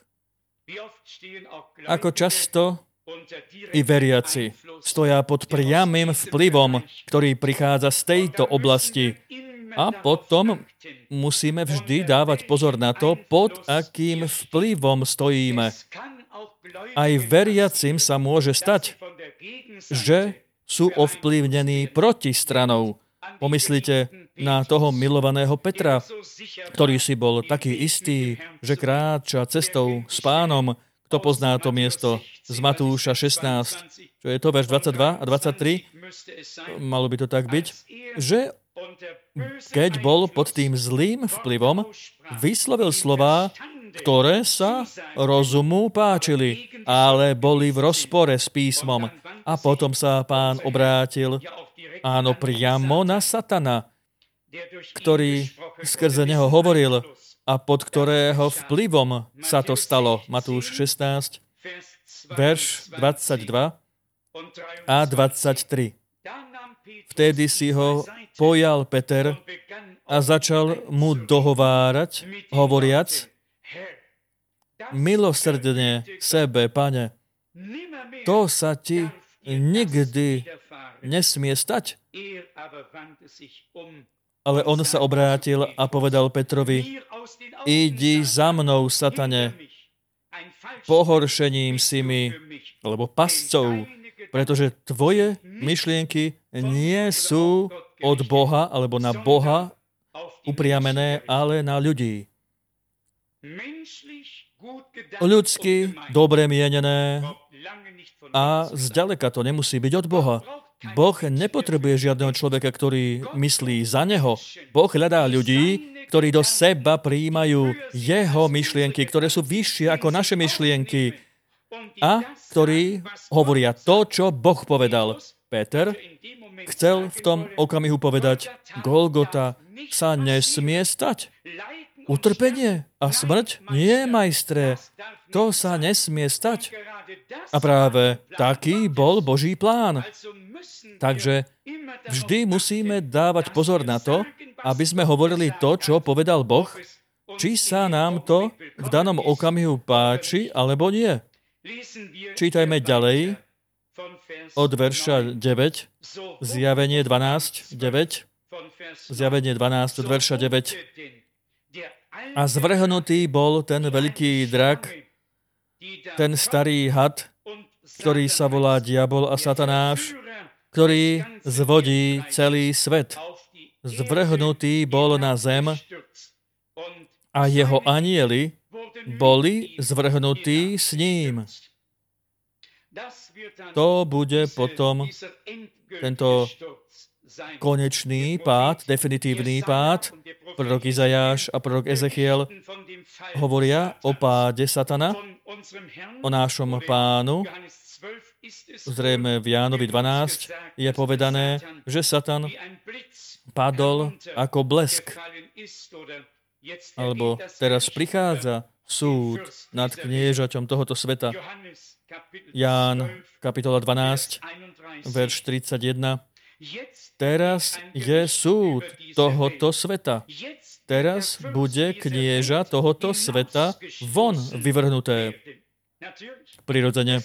Ako často i veriaci stoja pod priamym vplyvom, ktorý prichádza z tejto oblasti. A potom musíme vždy dávať pozor na to, pod akým vplyvom stojíme. Aj veriacim sa môže stať, že sú ovplyvnení protistranou. Pomyslite na toho milovaného Petra, ktorý si bol taký istý, že kráča cestou s Pánom. Kto pozná to miesto z Matúša 16, čo je to verš 22 a 23, malo by to tak byť, že keď bol pod tým zlým vplyvom, vyslovil slová, ktoré sa rozumu páčili, ale boli v rozpore s písmom. A potom sa Pán obrátil, áno, priamo na Satana, ktorý skrze neho hovoril a pod ktorého vplyvom sa to stalo. Matúš 16, verš 22 a 23. Vtedy si ho pojal Peter a začal mu dohovárať, hovoriac, milosrdne sebe, Pane, to sa ti nikdy nesmie stať. Ale on sa obrátil a povedal Petrovi, idi za mnou, Satane, pohoršením si mi, alebo pascou, pretože tvoje myšlienky nie sú od Boha, alebo na Boha upriamené, ale na ľudí. Ľudsky, dobre mienené a zďaleka to nemusí byť od Boha. Boh nepotrebuje žiadneho človeka, ktorý myslí za neho. Boh hľadá ľudí, ktorí do seba prijímajú jeho myšlienky, ktoré sú vyššie ako naše myšlienky a ktorí hovoria to, čo Boh povedal. Peter chcel v tom okamihu povedať, Golgota sa nesmie stať. Utrpenie a smrť? Nie, majstre. To sa nesmie stať. A práve taký bol Boží plán. Takže vždy musíme dávať pozor na to, aby sme hovorili to, čo povedal Boh, či sa nám to v danom okamihu páči, alebo nie. Čítajme ďalej od verša 9, Zjavenie 12, 9, Zjavenie 12 od verša 9. A zvrhnutý bol ten veľký drak, ten starý had, ktorý sa volá Diabol a Satanáš, ktorý zvodí celý svet. Zvrhnutý bol na zem a jeho anjeli boli zvrhnutí s ním. To bude potom tento konečný pád, definitívny pád. Prorok Izajáš a prorok Ezechiel hovoria o páde Satana, o nášom Pánu. Zrejme v Jánovi 12 je povedané, že Satan padol ako blesk. Alebo teraz prichádza súd nad kniežaťom tohoto sveta. Ján, kapitola 12, verš 31. Teraz je súd tohoto sveta. Teraz bude knieža tohoto sveta von vyvrhnuté. Prirodzene.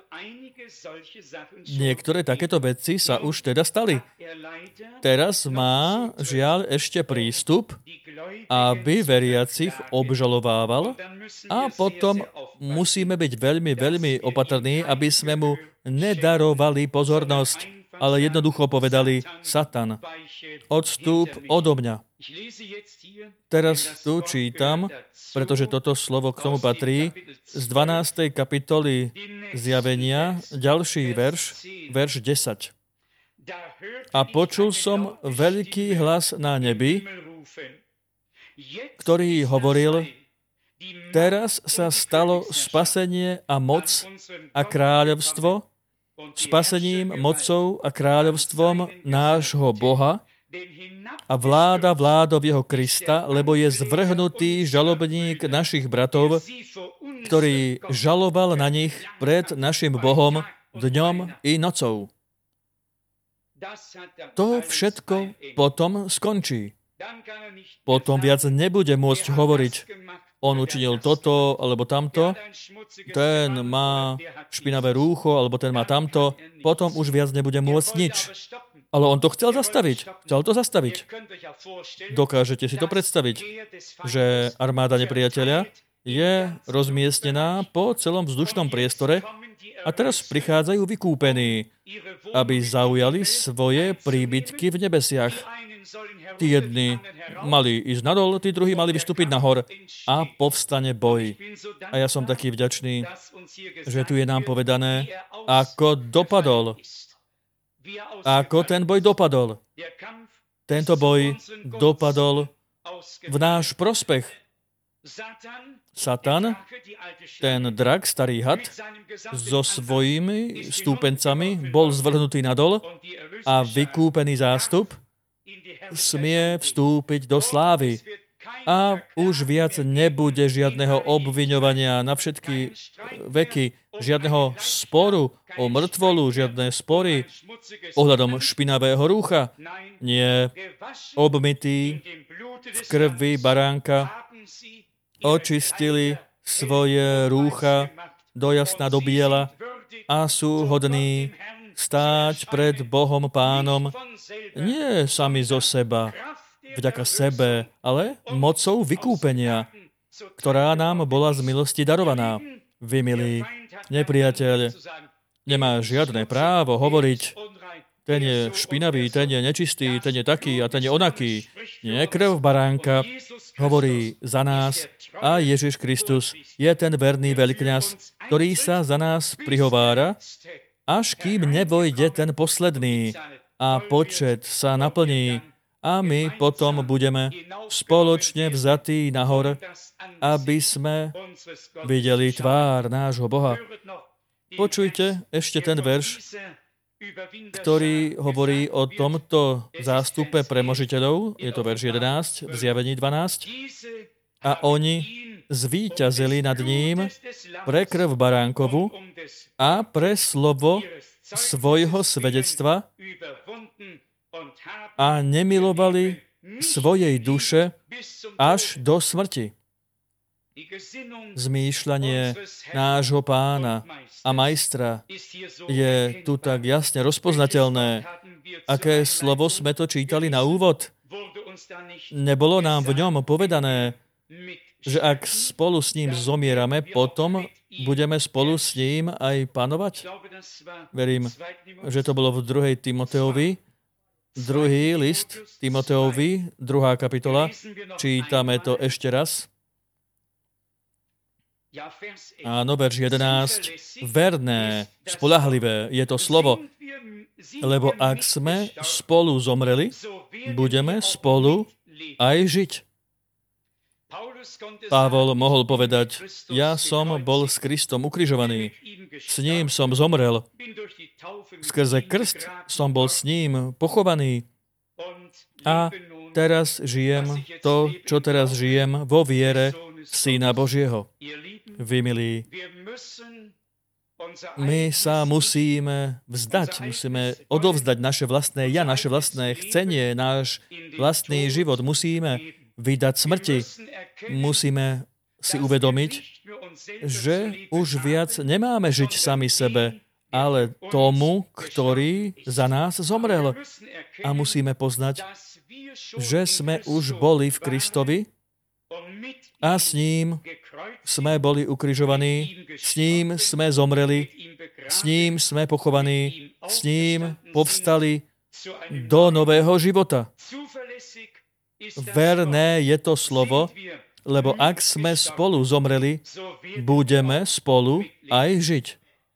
Niektoré takéto veci sa už teda stali. Teraz má, žiaľ, ešte prístup, aby veriacich obžalovával a potom musíme byť veľmi, veľmi opatrní, aby sme mu nedarovali pozornosť, ale jednoducho povedali, Satan, odstúp odo mňa. Teraz tu čítam, pretože toto slovo k tomu patrí, z 12. kapitoly Zjavenia, ďalší verš 10. A počul som veľký hlas na nebi, ktorý hovoril, teraz sa stalo spasenie a moc a kráľovstvo, spasením, mocou a kráľovstvom nášho Boha a vláda vládov jeho Krista, lebo je zvrhnutý žalobník našich bratov, ktorý žaloval na nich pred našim Bohom dňom i nocou. To všetko potom skončí. Potom viac nebude môcť hovoriť, on učinil toto alebo tamto, ten má špinavé rúcho alebo ten má tamto, potom už viac nebude môcť nič. Ale on to chcel zastaviť. Chcel to zastaviť. Dokážete si to predstaviť, že armáda nepriateľa je rozmiestnená po celom vzdušnom priestore a teraz prichádzajú vykúpení, aby zaujali svoje príbytky v nebesiach. Tí jedni mali ísť nadol, tí druhí mali vystúpiť nahor a povstane boj. A ja som taký vďačný, že tu je nám povedané, ako dopadol. Ako ten boj dopadol. Tento boj dopadol v náš prospech. Satan, ten drak, starý had, so svojimi stúpencami bol zvrhnutý nadol a vykúpený zástup smie vstúpiť do slávy. A už viac nebude žiadneho obviňovania na všetky veky, žiadneho sporu o mŕtvolu, žiadne spory ohľadom špinavého rúcha. Nie, obmytí v krvi baránka očistili svoje rúcha do jasna, do biela a sú hodní stáť pred Bohom Pánom nie sami zo seba, vďaka sebe, ale mocou vykúpenia, ktorá nám bola z milosti darovaná. Vy, milí, nepriateľ nemá žiadne právo hovoriť, ten je špinavý, ten je nečistý, ten je taký a ten je onaký. Nie, krv baránka hovorí za nás a Ježiš Kristus je ten verný veľkňaz, ktorý sa za nás prihovára, až kým nevojde ten posledný a počet sa naplní a my potom budeme spoločne vzatí nahor, aby sme videli tvár nášho Boha. Počujte ešte ten verš, ktorý hovorí o tomto zástupe premožiteľov. Je to verš 11 v Zjavení 12. A oni zvíťazili nad ním pre krv baránkovu a pre slovo svojho svedectva a nemilovali svojej duše až do smrti. Zmýšľanie nášho Pána a Majstra je tu tak jasne rozpoznateľné. Aké slovo sme to čítali na úvod? Nebolo nám v ňom povedané, že ak spolu s ním zomierame, potom budeme spolu s ním aj panovať? Verím, že to bolo v 2. Timoteovi, 2. list Timoteovi, 2. kapitola. Čítame to ešte raz. Áno, verš 11. Verné, spoľahlivé je to slovo, lebo ak sme spolu zomreli, budeme spolu aj žiť. Pavol mohol povedať, ja som bol s Kristom ukrižovaný, s ním som zomrel, skrze krst som bol s ním pochovaný a teraz žijem to, čo teraz žijem vo viere Syna Božieho. Vy, milí, my sa musíme vzdať, musíme odovzdať naše vlastné ja, naše vlastné chcenie, náš vlastný život. Musíme vydať smrti. Musíme si uvedomiť, že už viac nemáme žiť sami sebe, ale tomu, ktorý za nás zomrel. A musíme poznať, že sme už boli v Kristovi a s ním sme boli ukrižovaní, s ním sme zomreli, s ním sme pochovaní, s ním povstali do nového života. Verné je to slovo, lebo ak sme spolu zomreli, budeme spolu aj žiť.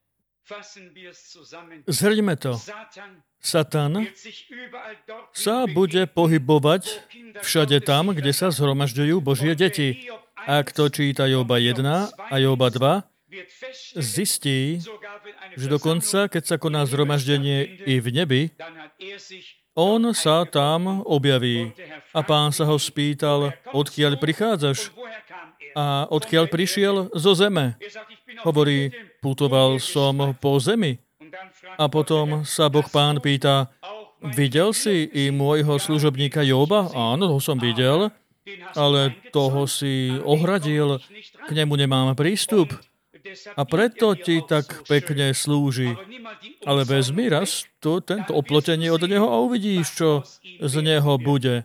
Zhrňme to. Satan sa bude pohybovať všade tam, kde sa zhromažďujú Božie deti. Ak to číta Joba 1 a Joba 2, zistí, že dokonca, keď sa koná zhromaždenie i v nebi, on sa tam objaví. A Pán sa ho spýtal, odkiaľ prichádzaš? A odkiaľ prišiel? Zo zeme. Hovorí, putoval som po zemi. A potom sa Boh Pán pýta, videl si i môjho služobníka Joba? Áno, ho som videl, ale toho si ohradil, k nemu nemám prístup. A preto ti tak pekne slúži. Ale vezmi raz tento oplotenie od neho a uvidíš, čo z neho bude.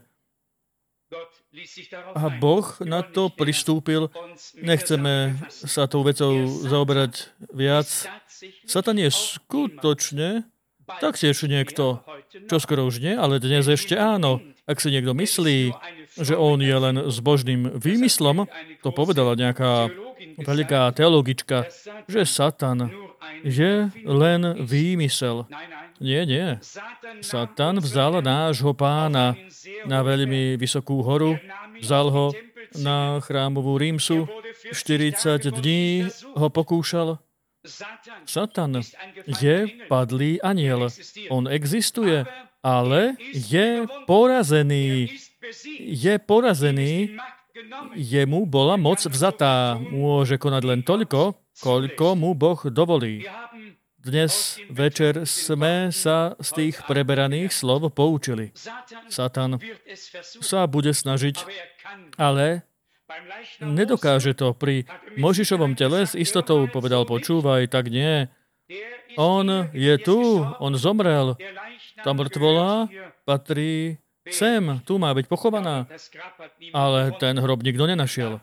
A Boh na to pristúpil. Nechceme sa tou vecou zaoberať viac. Satan je skutočne taktiež niekto, čo skoro už nie, ale dnes ešte áno. Ak si niekto myslí, že on je len zbožným výmyslom, to povedala nejaká veľká teologička, že Satan je len výmysel. Nie, nie. Satan vzal nášho Pána na veľmi vysokú horu, vzal ho na chrámovú rímsu. 40 dní ho pokúšal. Satan je padlý anjel. On existuje, ale je porazený. Je porazený. Jemu bola moc vzatá. Môže konať len toľko, koľko mu Boh dovolí. Dnes večer sme sa z tých preberaných slov poučili. Satan sa bude snažiť, ale nedokáže to. Pri Mojžišovom tele s istotou povedal, počúvaj, tak nie. On je tu, on zomrel. Tá mŕtvola patrí sem, tu má byť pochovaná. Ale ten hrob nikto nenašiel.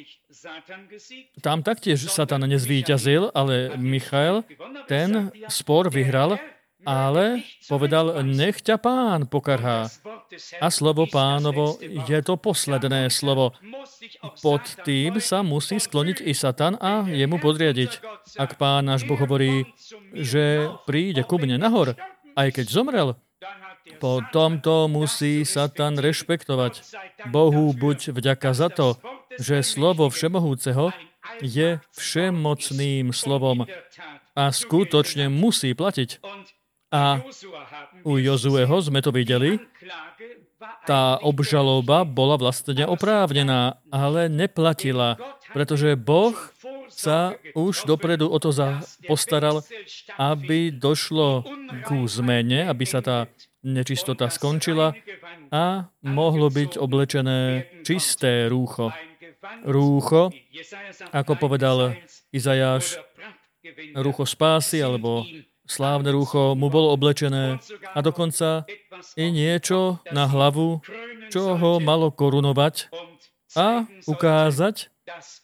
Tam taktiež Satan nezvíťazil, ale Michael ten spor vyhral, ale povedal, nech ťa Pán pokarhá. A slovo Pánovo je to posledné slovo. Pod tým sa musí skloniť i Satan a jemu podriadiť. Ak Pán náš Boh hovorí, že príde ku mne nahor, aj keď zomrel, potom to musí Satan rešpektovať. Bohu buď vďaka za to, že slovo Všemohúceho je všemocným slovom a skutočne musí platiť. A u Jozueho sme to videli, tá obžaloba bola vlastne oprávnená, ale neplatila, pretože Boh sa už dopredu o to postaral, aby došlo ku zmene, aby sa tá nečistota skončila a mohlo byť oblečené čisté rúcho. Rúcho, ako povedal Izajáš, rúcho spásy, alebo slávne rúcho mu bolo oblečené a dokonca i niečo na hlavu, čo ho malo korunovať a ukázať,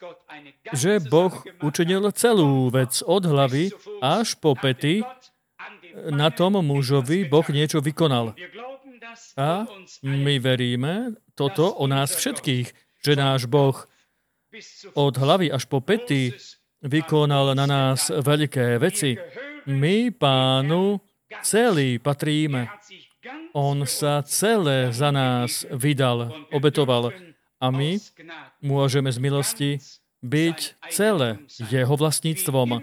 že Boh učinil celú vec od hlavy až po pety. Na tom mužovi Boh niečo vykonal. A my veríme toto o nás všetkých, že náš Boh od hlavy až po pety vykonal na nás veľké veci. My Pánu celý patríme. On sa celé za nás vydal, obetoval. A my môžeme z milosti byť celé jeho vlastníctvom.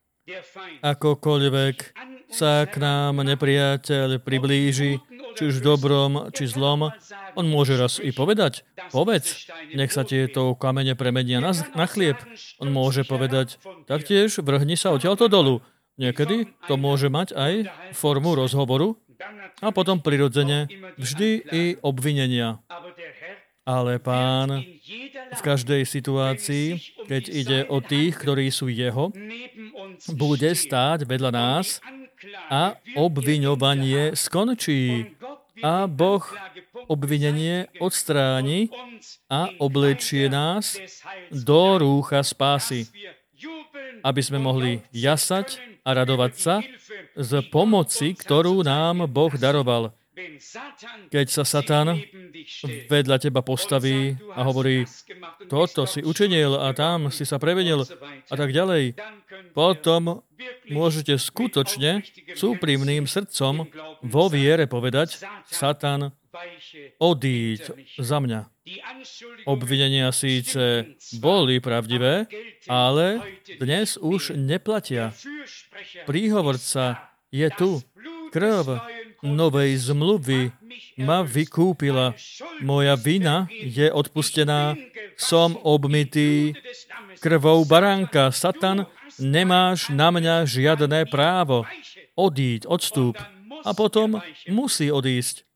Akokoľvek sa k nám nepriateľ priblíži, či už dobrom, či zlom, on môže raz i povedať, povedz, nech sa tieto kamene premenia na chlieb. On môže povedať, taktiež vrhni sa odtiaľto dolu. Niekedy to môže mať aj formu rozhovoru a potom prirodzene vždy i obvinenia. Ale Pán v každej situácii, keď ide o tých, ktorí sú jeho, bude stáť vedľa nás a obviňovanie skončí. A Boh obvinenie odstráni a oblečie nás do rúcha spásy, aby sme mohli jasať a radovať sa z pomoci, ktorú nám Boh daroval. Keď sa Satan vedľa teba postaví a hovorí, toto si učinil a tam si sa previnil a tak ďalej, potom môžete skutočne s úprimným srdcom vo viere povedať, Satan, odíď za mňa. Obvinenia síce boli pravdivé, ale dnes už neplatia. Príhovorca je tu. Krv novej zmluvy ma vykúpila. Moja vina je odpustená. Som obmytý krvou baránka. Satan, nemáš na mňa žiadne právo. Odíď, odstúp. A potom musí odísť.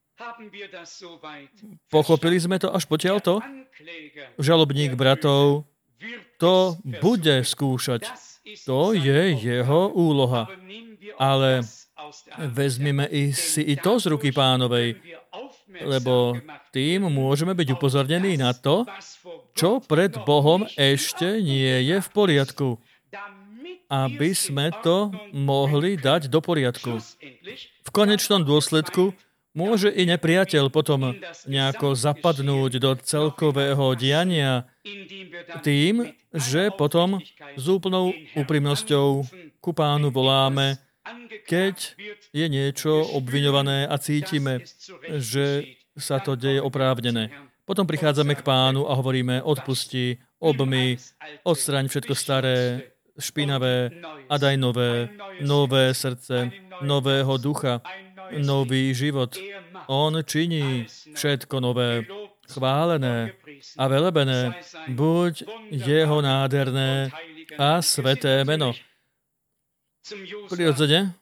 Pochopili sme to až potiaľto? Žalobník bratov to bude skúšať. To je jeho úloha. Ale vezmime si i to z ruky Pánovej, lebo tým môžeme byť upozornení na to, čo pred Bohom ešte nie je v poriadku, aby sme to mohli dať do poriadku. V konečnom dôsledku môže i nepriateľ potom nejako zapadnúť do celkového diania tým, že potom s úplnou úprimnosťou ku Pánu voláme, keď je niečo obviňované a cítime, že sa to deje oprávnené. Potom prichádzame k Pánu a hovoríme, odpusti, obmyj, odstraň všetko staré, špinavé a daj nové srdce, nového ducha, nový život. On činí všetko nové, chválené a velebené. Buď jeho nádherné a sveté meno. Prirodzene,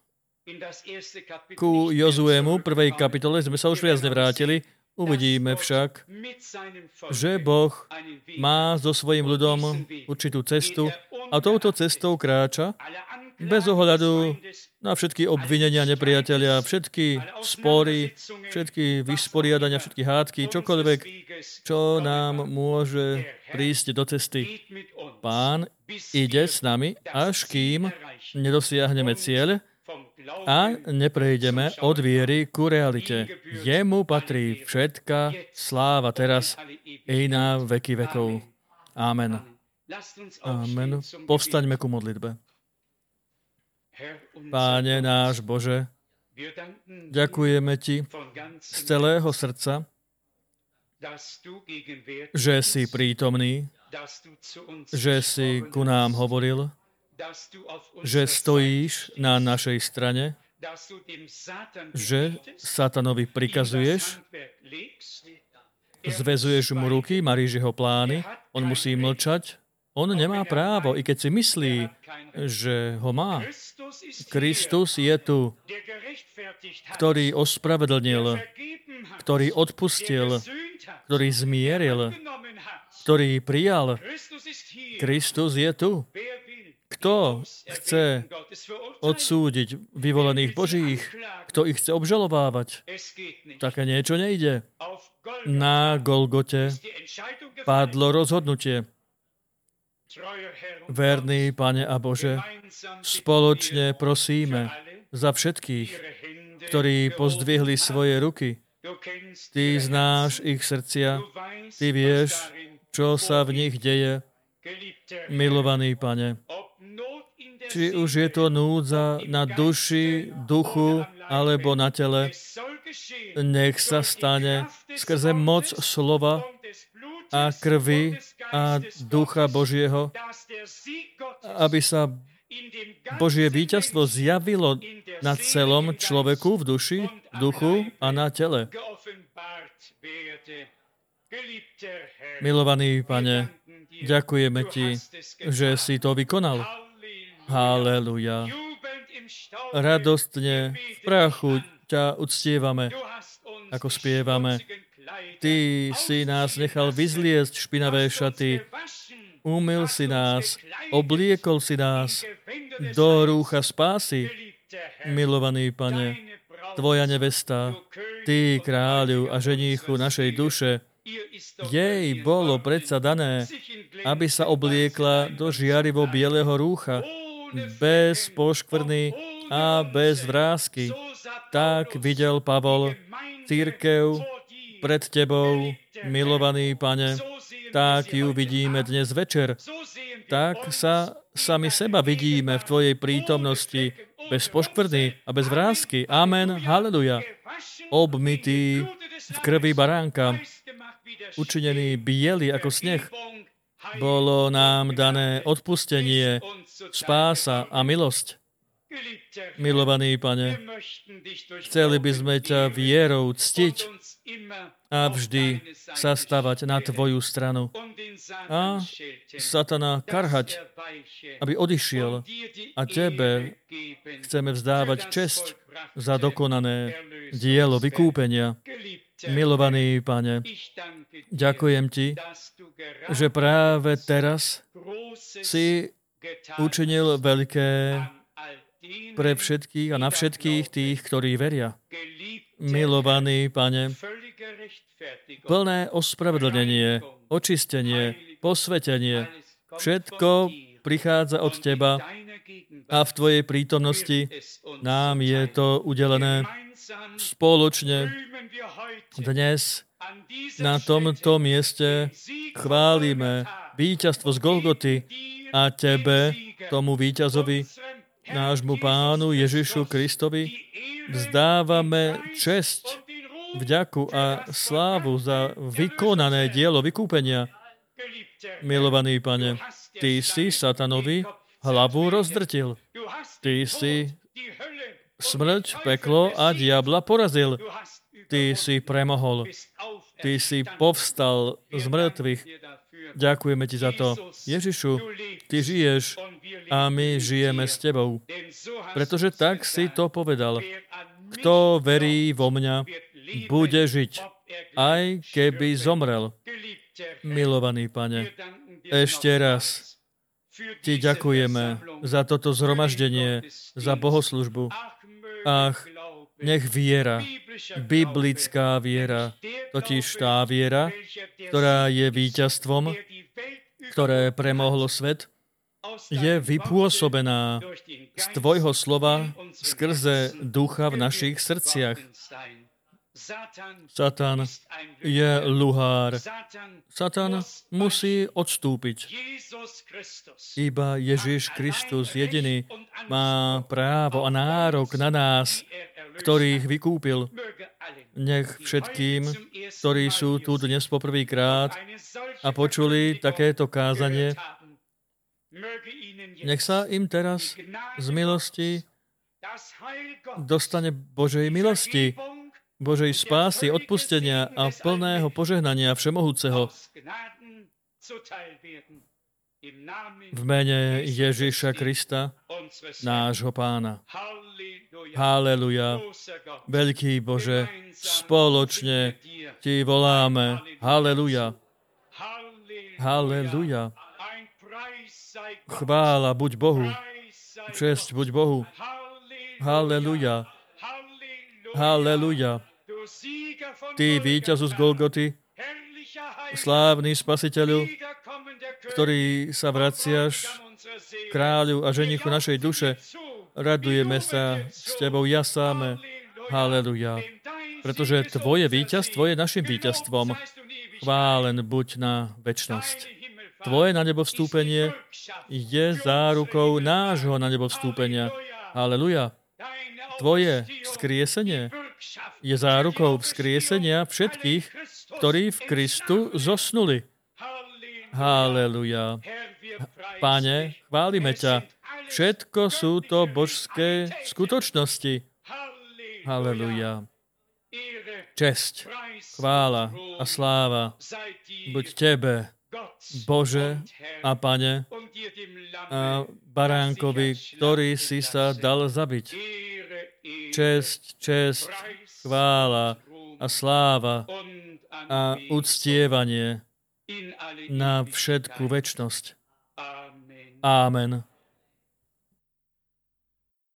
ku Jozuému, 1. kapitole, sme sa už viac nevrátili. Uvidíme však, že Boh má so svojím ľudom určitú cestu a touto cestou kráča bez ohľadu na všetky obvinenia nepriatelia, všetky spory, všetky vysporiadania, všetky hádky, čokoľvek, čo nám môže prísť do cesty. Pán ide s nami, až kým nedosiahneme cieľ a neprejdeme od viery ku realite. Jemu patrí všetká sláva teraz i na veky vekov. Amen. Amen. Povstaňme ku modlitbe. Páne náš Bože, ďakujeme Ti z celého srdca, že si prítomný, že si ku nám hovoril, že stojíš na našej strane, že satanovi prikazuješ, zväzuješ mu ruky, maríš jeho plány, on musí mlčať, on nemá právo, i keď si myslí, že ho má. Kristus je tu, ktorý ospravedlnil, ktorý odpustil, ktorý zmieril, ktorý prijal. Kristus je tu. Kto chce odsúdiť vyvolených Božích? Kto ich chce obžalovávať? Také niečo nejde. Na Golgote padlo rozhodnutie. Verný Pane a Bože, spoločne prosíme za všetkých, ktorí pozdvihli svoje ruky. Ty znáš ich srdcia, Ty vieš, čo sa v nich deje. Milovaný Pane, či už je to núdza na duši, duchu alebo na tele, nech sa stane skrze moc slova a krvi a ducha Božieho, aby sa Božie víťazstvo zjavilo na celom človeku v duši, v duchu a na tele. Milovaný Pane, ďakujeme Ti, že si to vykonal. Halleluja. Radostne v prachu ťa uctievame, ako spievame. Ty si nás nechal vyzliecť špinavé šaty, umyl si nás, obliekol si nás do rúcha spásy. Milovaný Pane, Tvoja nevesta, Ty, kráľu a ženíchu našej duše, jej bolo predsa dané, aby sa obliekla do žiarivo bieleho rúcha, bez poškvrny a bez vrásky. Tak videl Pavol cirkev pred Tebou, milovaný Pane, tak ju vidíme dnes večer. Tak sa sami seba vidíme v Tvojej prítomnosti, bez poškvrny a bez vrásky. Amen. Halleluja. Obmytý v krvi baránka, učinený biely ako sneh, bolo nám dané odpustenie, spása a milosť. Milovaný Pane, chceli by sme ťa vierou ctiť a vždy sa stavať na Tvoju stranu a satana karhať, aby odišiel. A Tebe chceme vzdávať česť za dokonané dielo vykúpenia. Milovaný Pane, ďakujem Ti, že práve teraz si učinil veľké pre všetkých a na všetkých tých, ktorí veria. Milovaný Pane, plné ospravedlnenie, očistenie, posvetenie, všetko prichádza od Teba a v Tvojej prítomnosti nám je to udelené spoločne. Dnes na tomto mieste chválime víťazstvo z Golgoty a Tebe, tomu víťazovi, nášmu Pánu Ježišu Kristovi, vzdávame česť vďaku a slávu za vykonané dielo vykúpenia. Milovaný Pane, Ty si satanovi hlavu rozdrtil. Ty si smrť, peklo a diabla porazil. Ty si premohol. Ty si povstal z mŕtvych. Ďakujeme Ti za to. Ježišu, Ty žiješ a my žijeme s Tebou. Pretože tak si to povedal. Kto verí vo mňa, bude žiť, aj keby zomrel. Milovaný Pane, ešte raz Ti ďakujeme za toto zhromaždenie, za bohoslužbu. Ach, nech viera, biblická viera, totiž tá viera, ktorá je víťazstvom, ktoré premohlo svet, je vypôsobená z Tvojho slova skrze ducha v našich srdciach. Satan je luhár. Satan musí odstúpiť. Iba Ježiš Kristus jediný má právo a nárok na nás, ktorých vykúpil. Nech všetkým, ktorí sú tu dnes poprvýkrát a počuli takéto kázanie, nech sa im teraz z milosti dostane Božej milosti, Božej spásy, odpustenia a plného požehnania Všemohúceho. V mene Ježiša Krista, nášho Pána. Haleluja. Veľký Bože, spoločne Ti voláme. Haleluja. Haleluja. Chvála buď Bohu. Česť buď Bohu. Haleluja. Haleluja. Ty, víťazu z Golgoty, slávny Spasiteľu, ktorý sa vraciaš, kráľu a ženichu našej duše, radujeme sa s Tebou, jasáme. Haleluja. Pretože Tvoje víťazstvo je našim víťazstvom. Chválen buď na večnosť. Tvoje na nebo vstúpenie je zárukou nášho na nebo vstúpenia. Haleluja. Tvoje vzkriesenie je zárukou vzkriesenia všetkých, ktorí v Kristu zosnuli. Haleluja. Pane, chválime ťa. Všetko sú to božské skutočnosti. Haleluja. Česť, chvála a sláva buď Tebe, Bože a Pane, a baránkovi, ktorý si sa dal zabiť. Česť, chvála a sláva a uctievanie na všetku večnosť. Amen.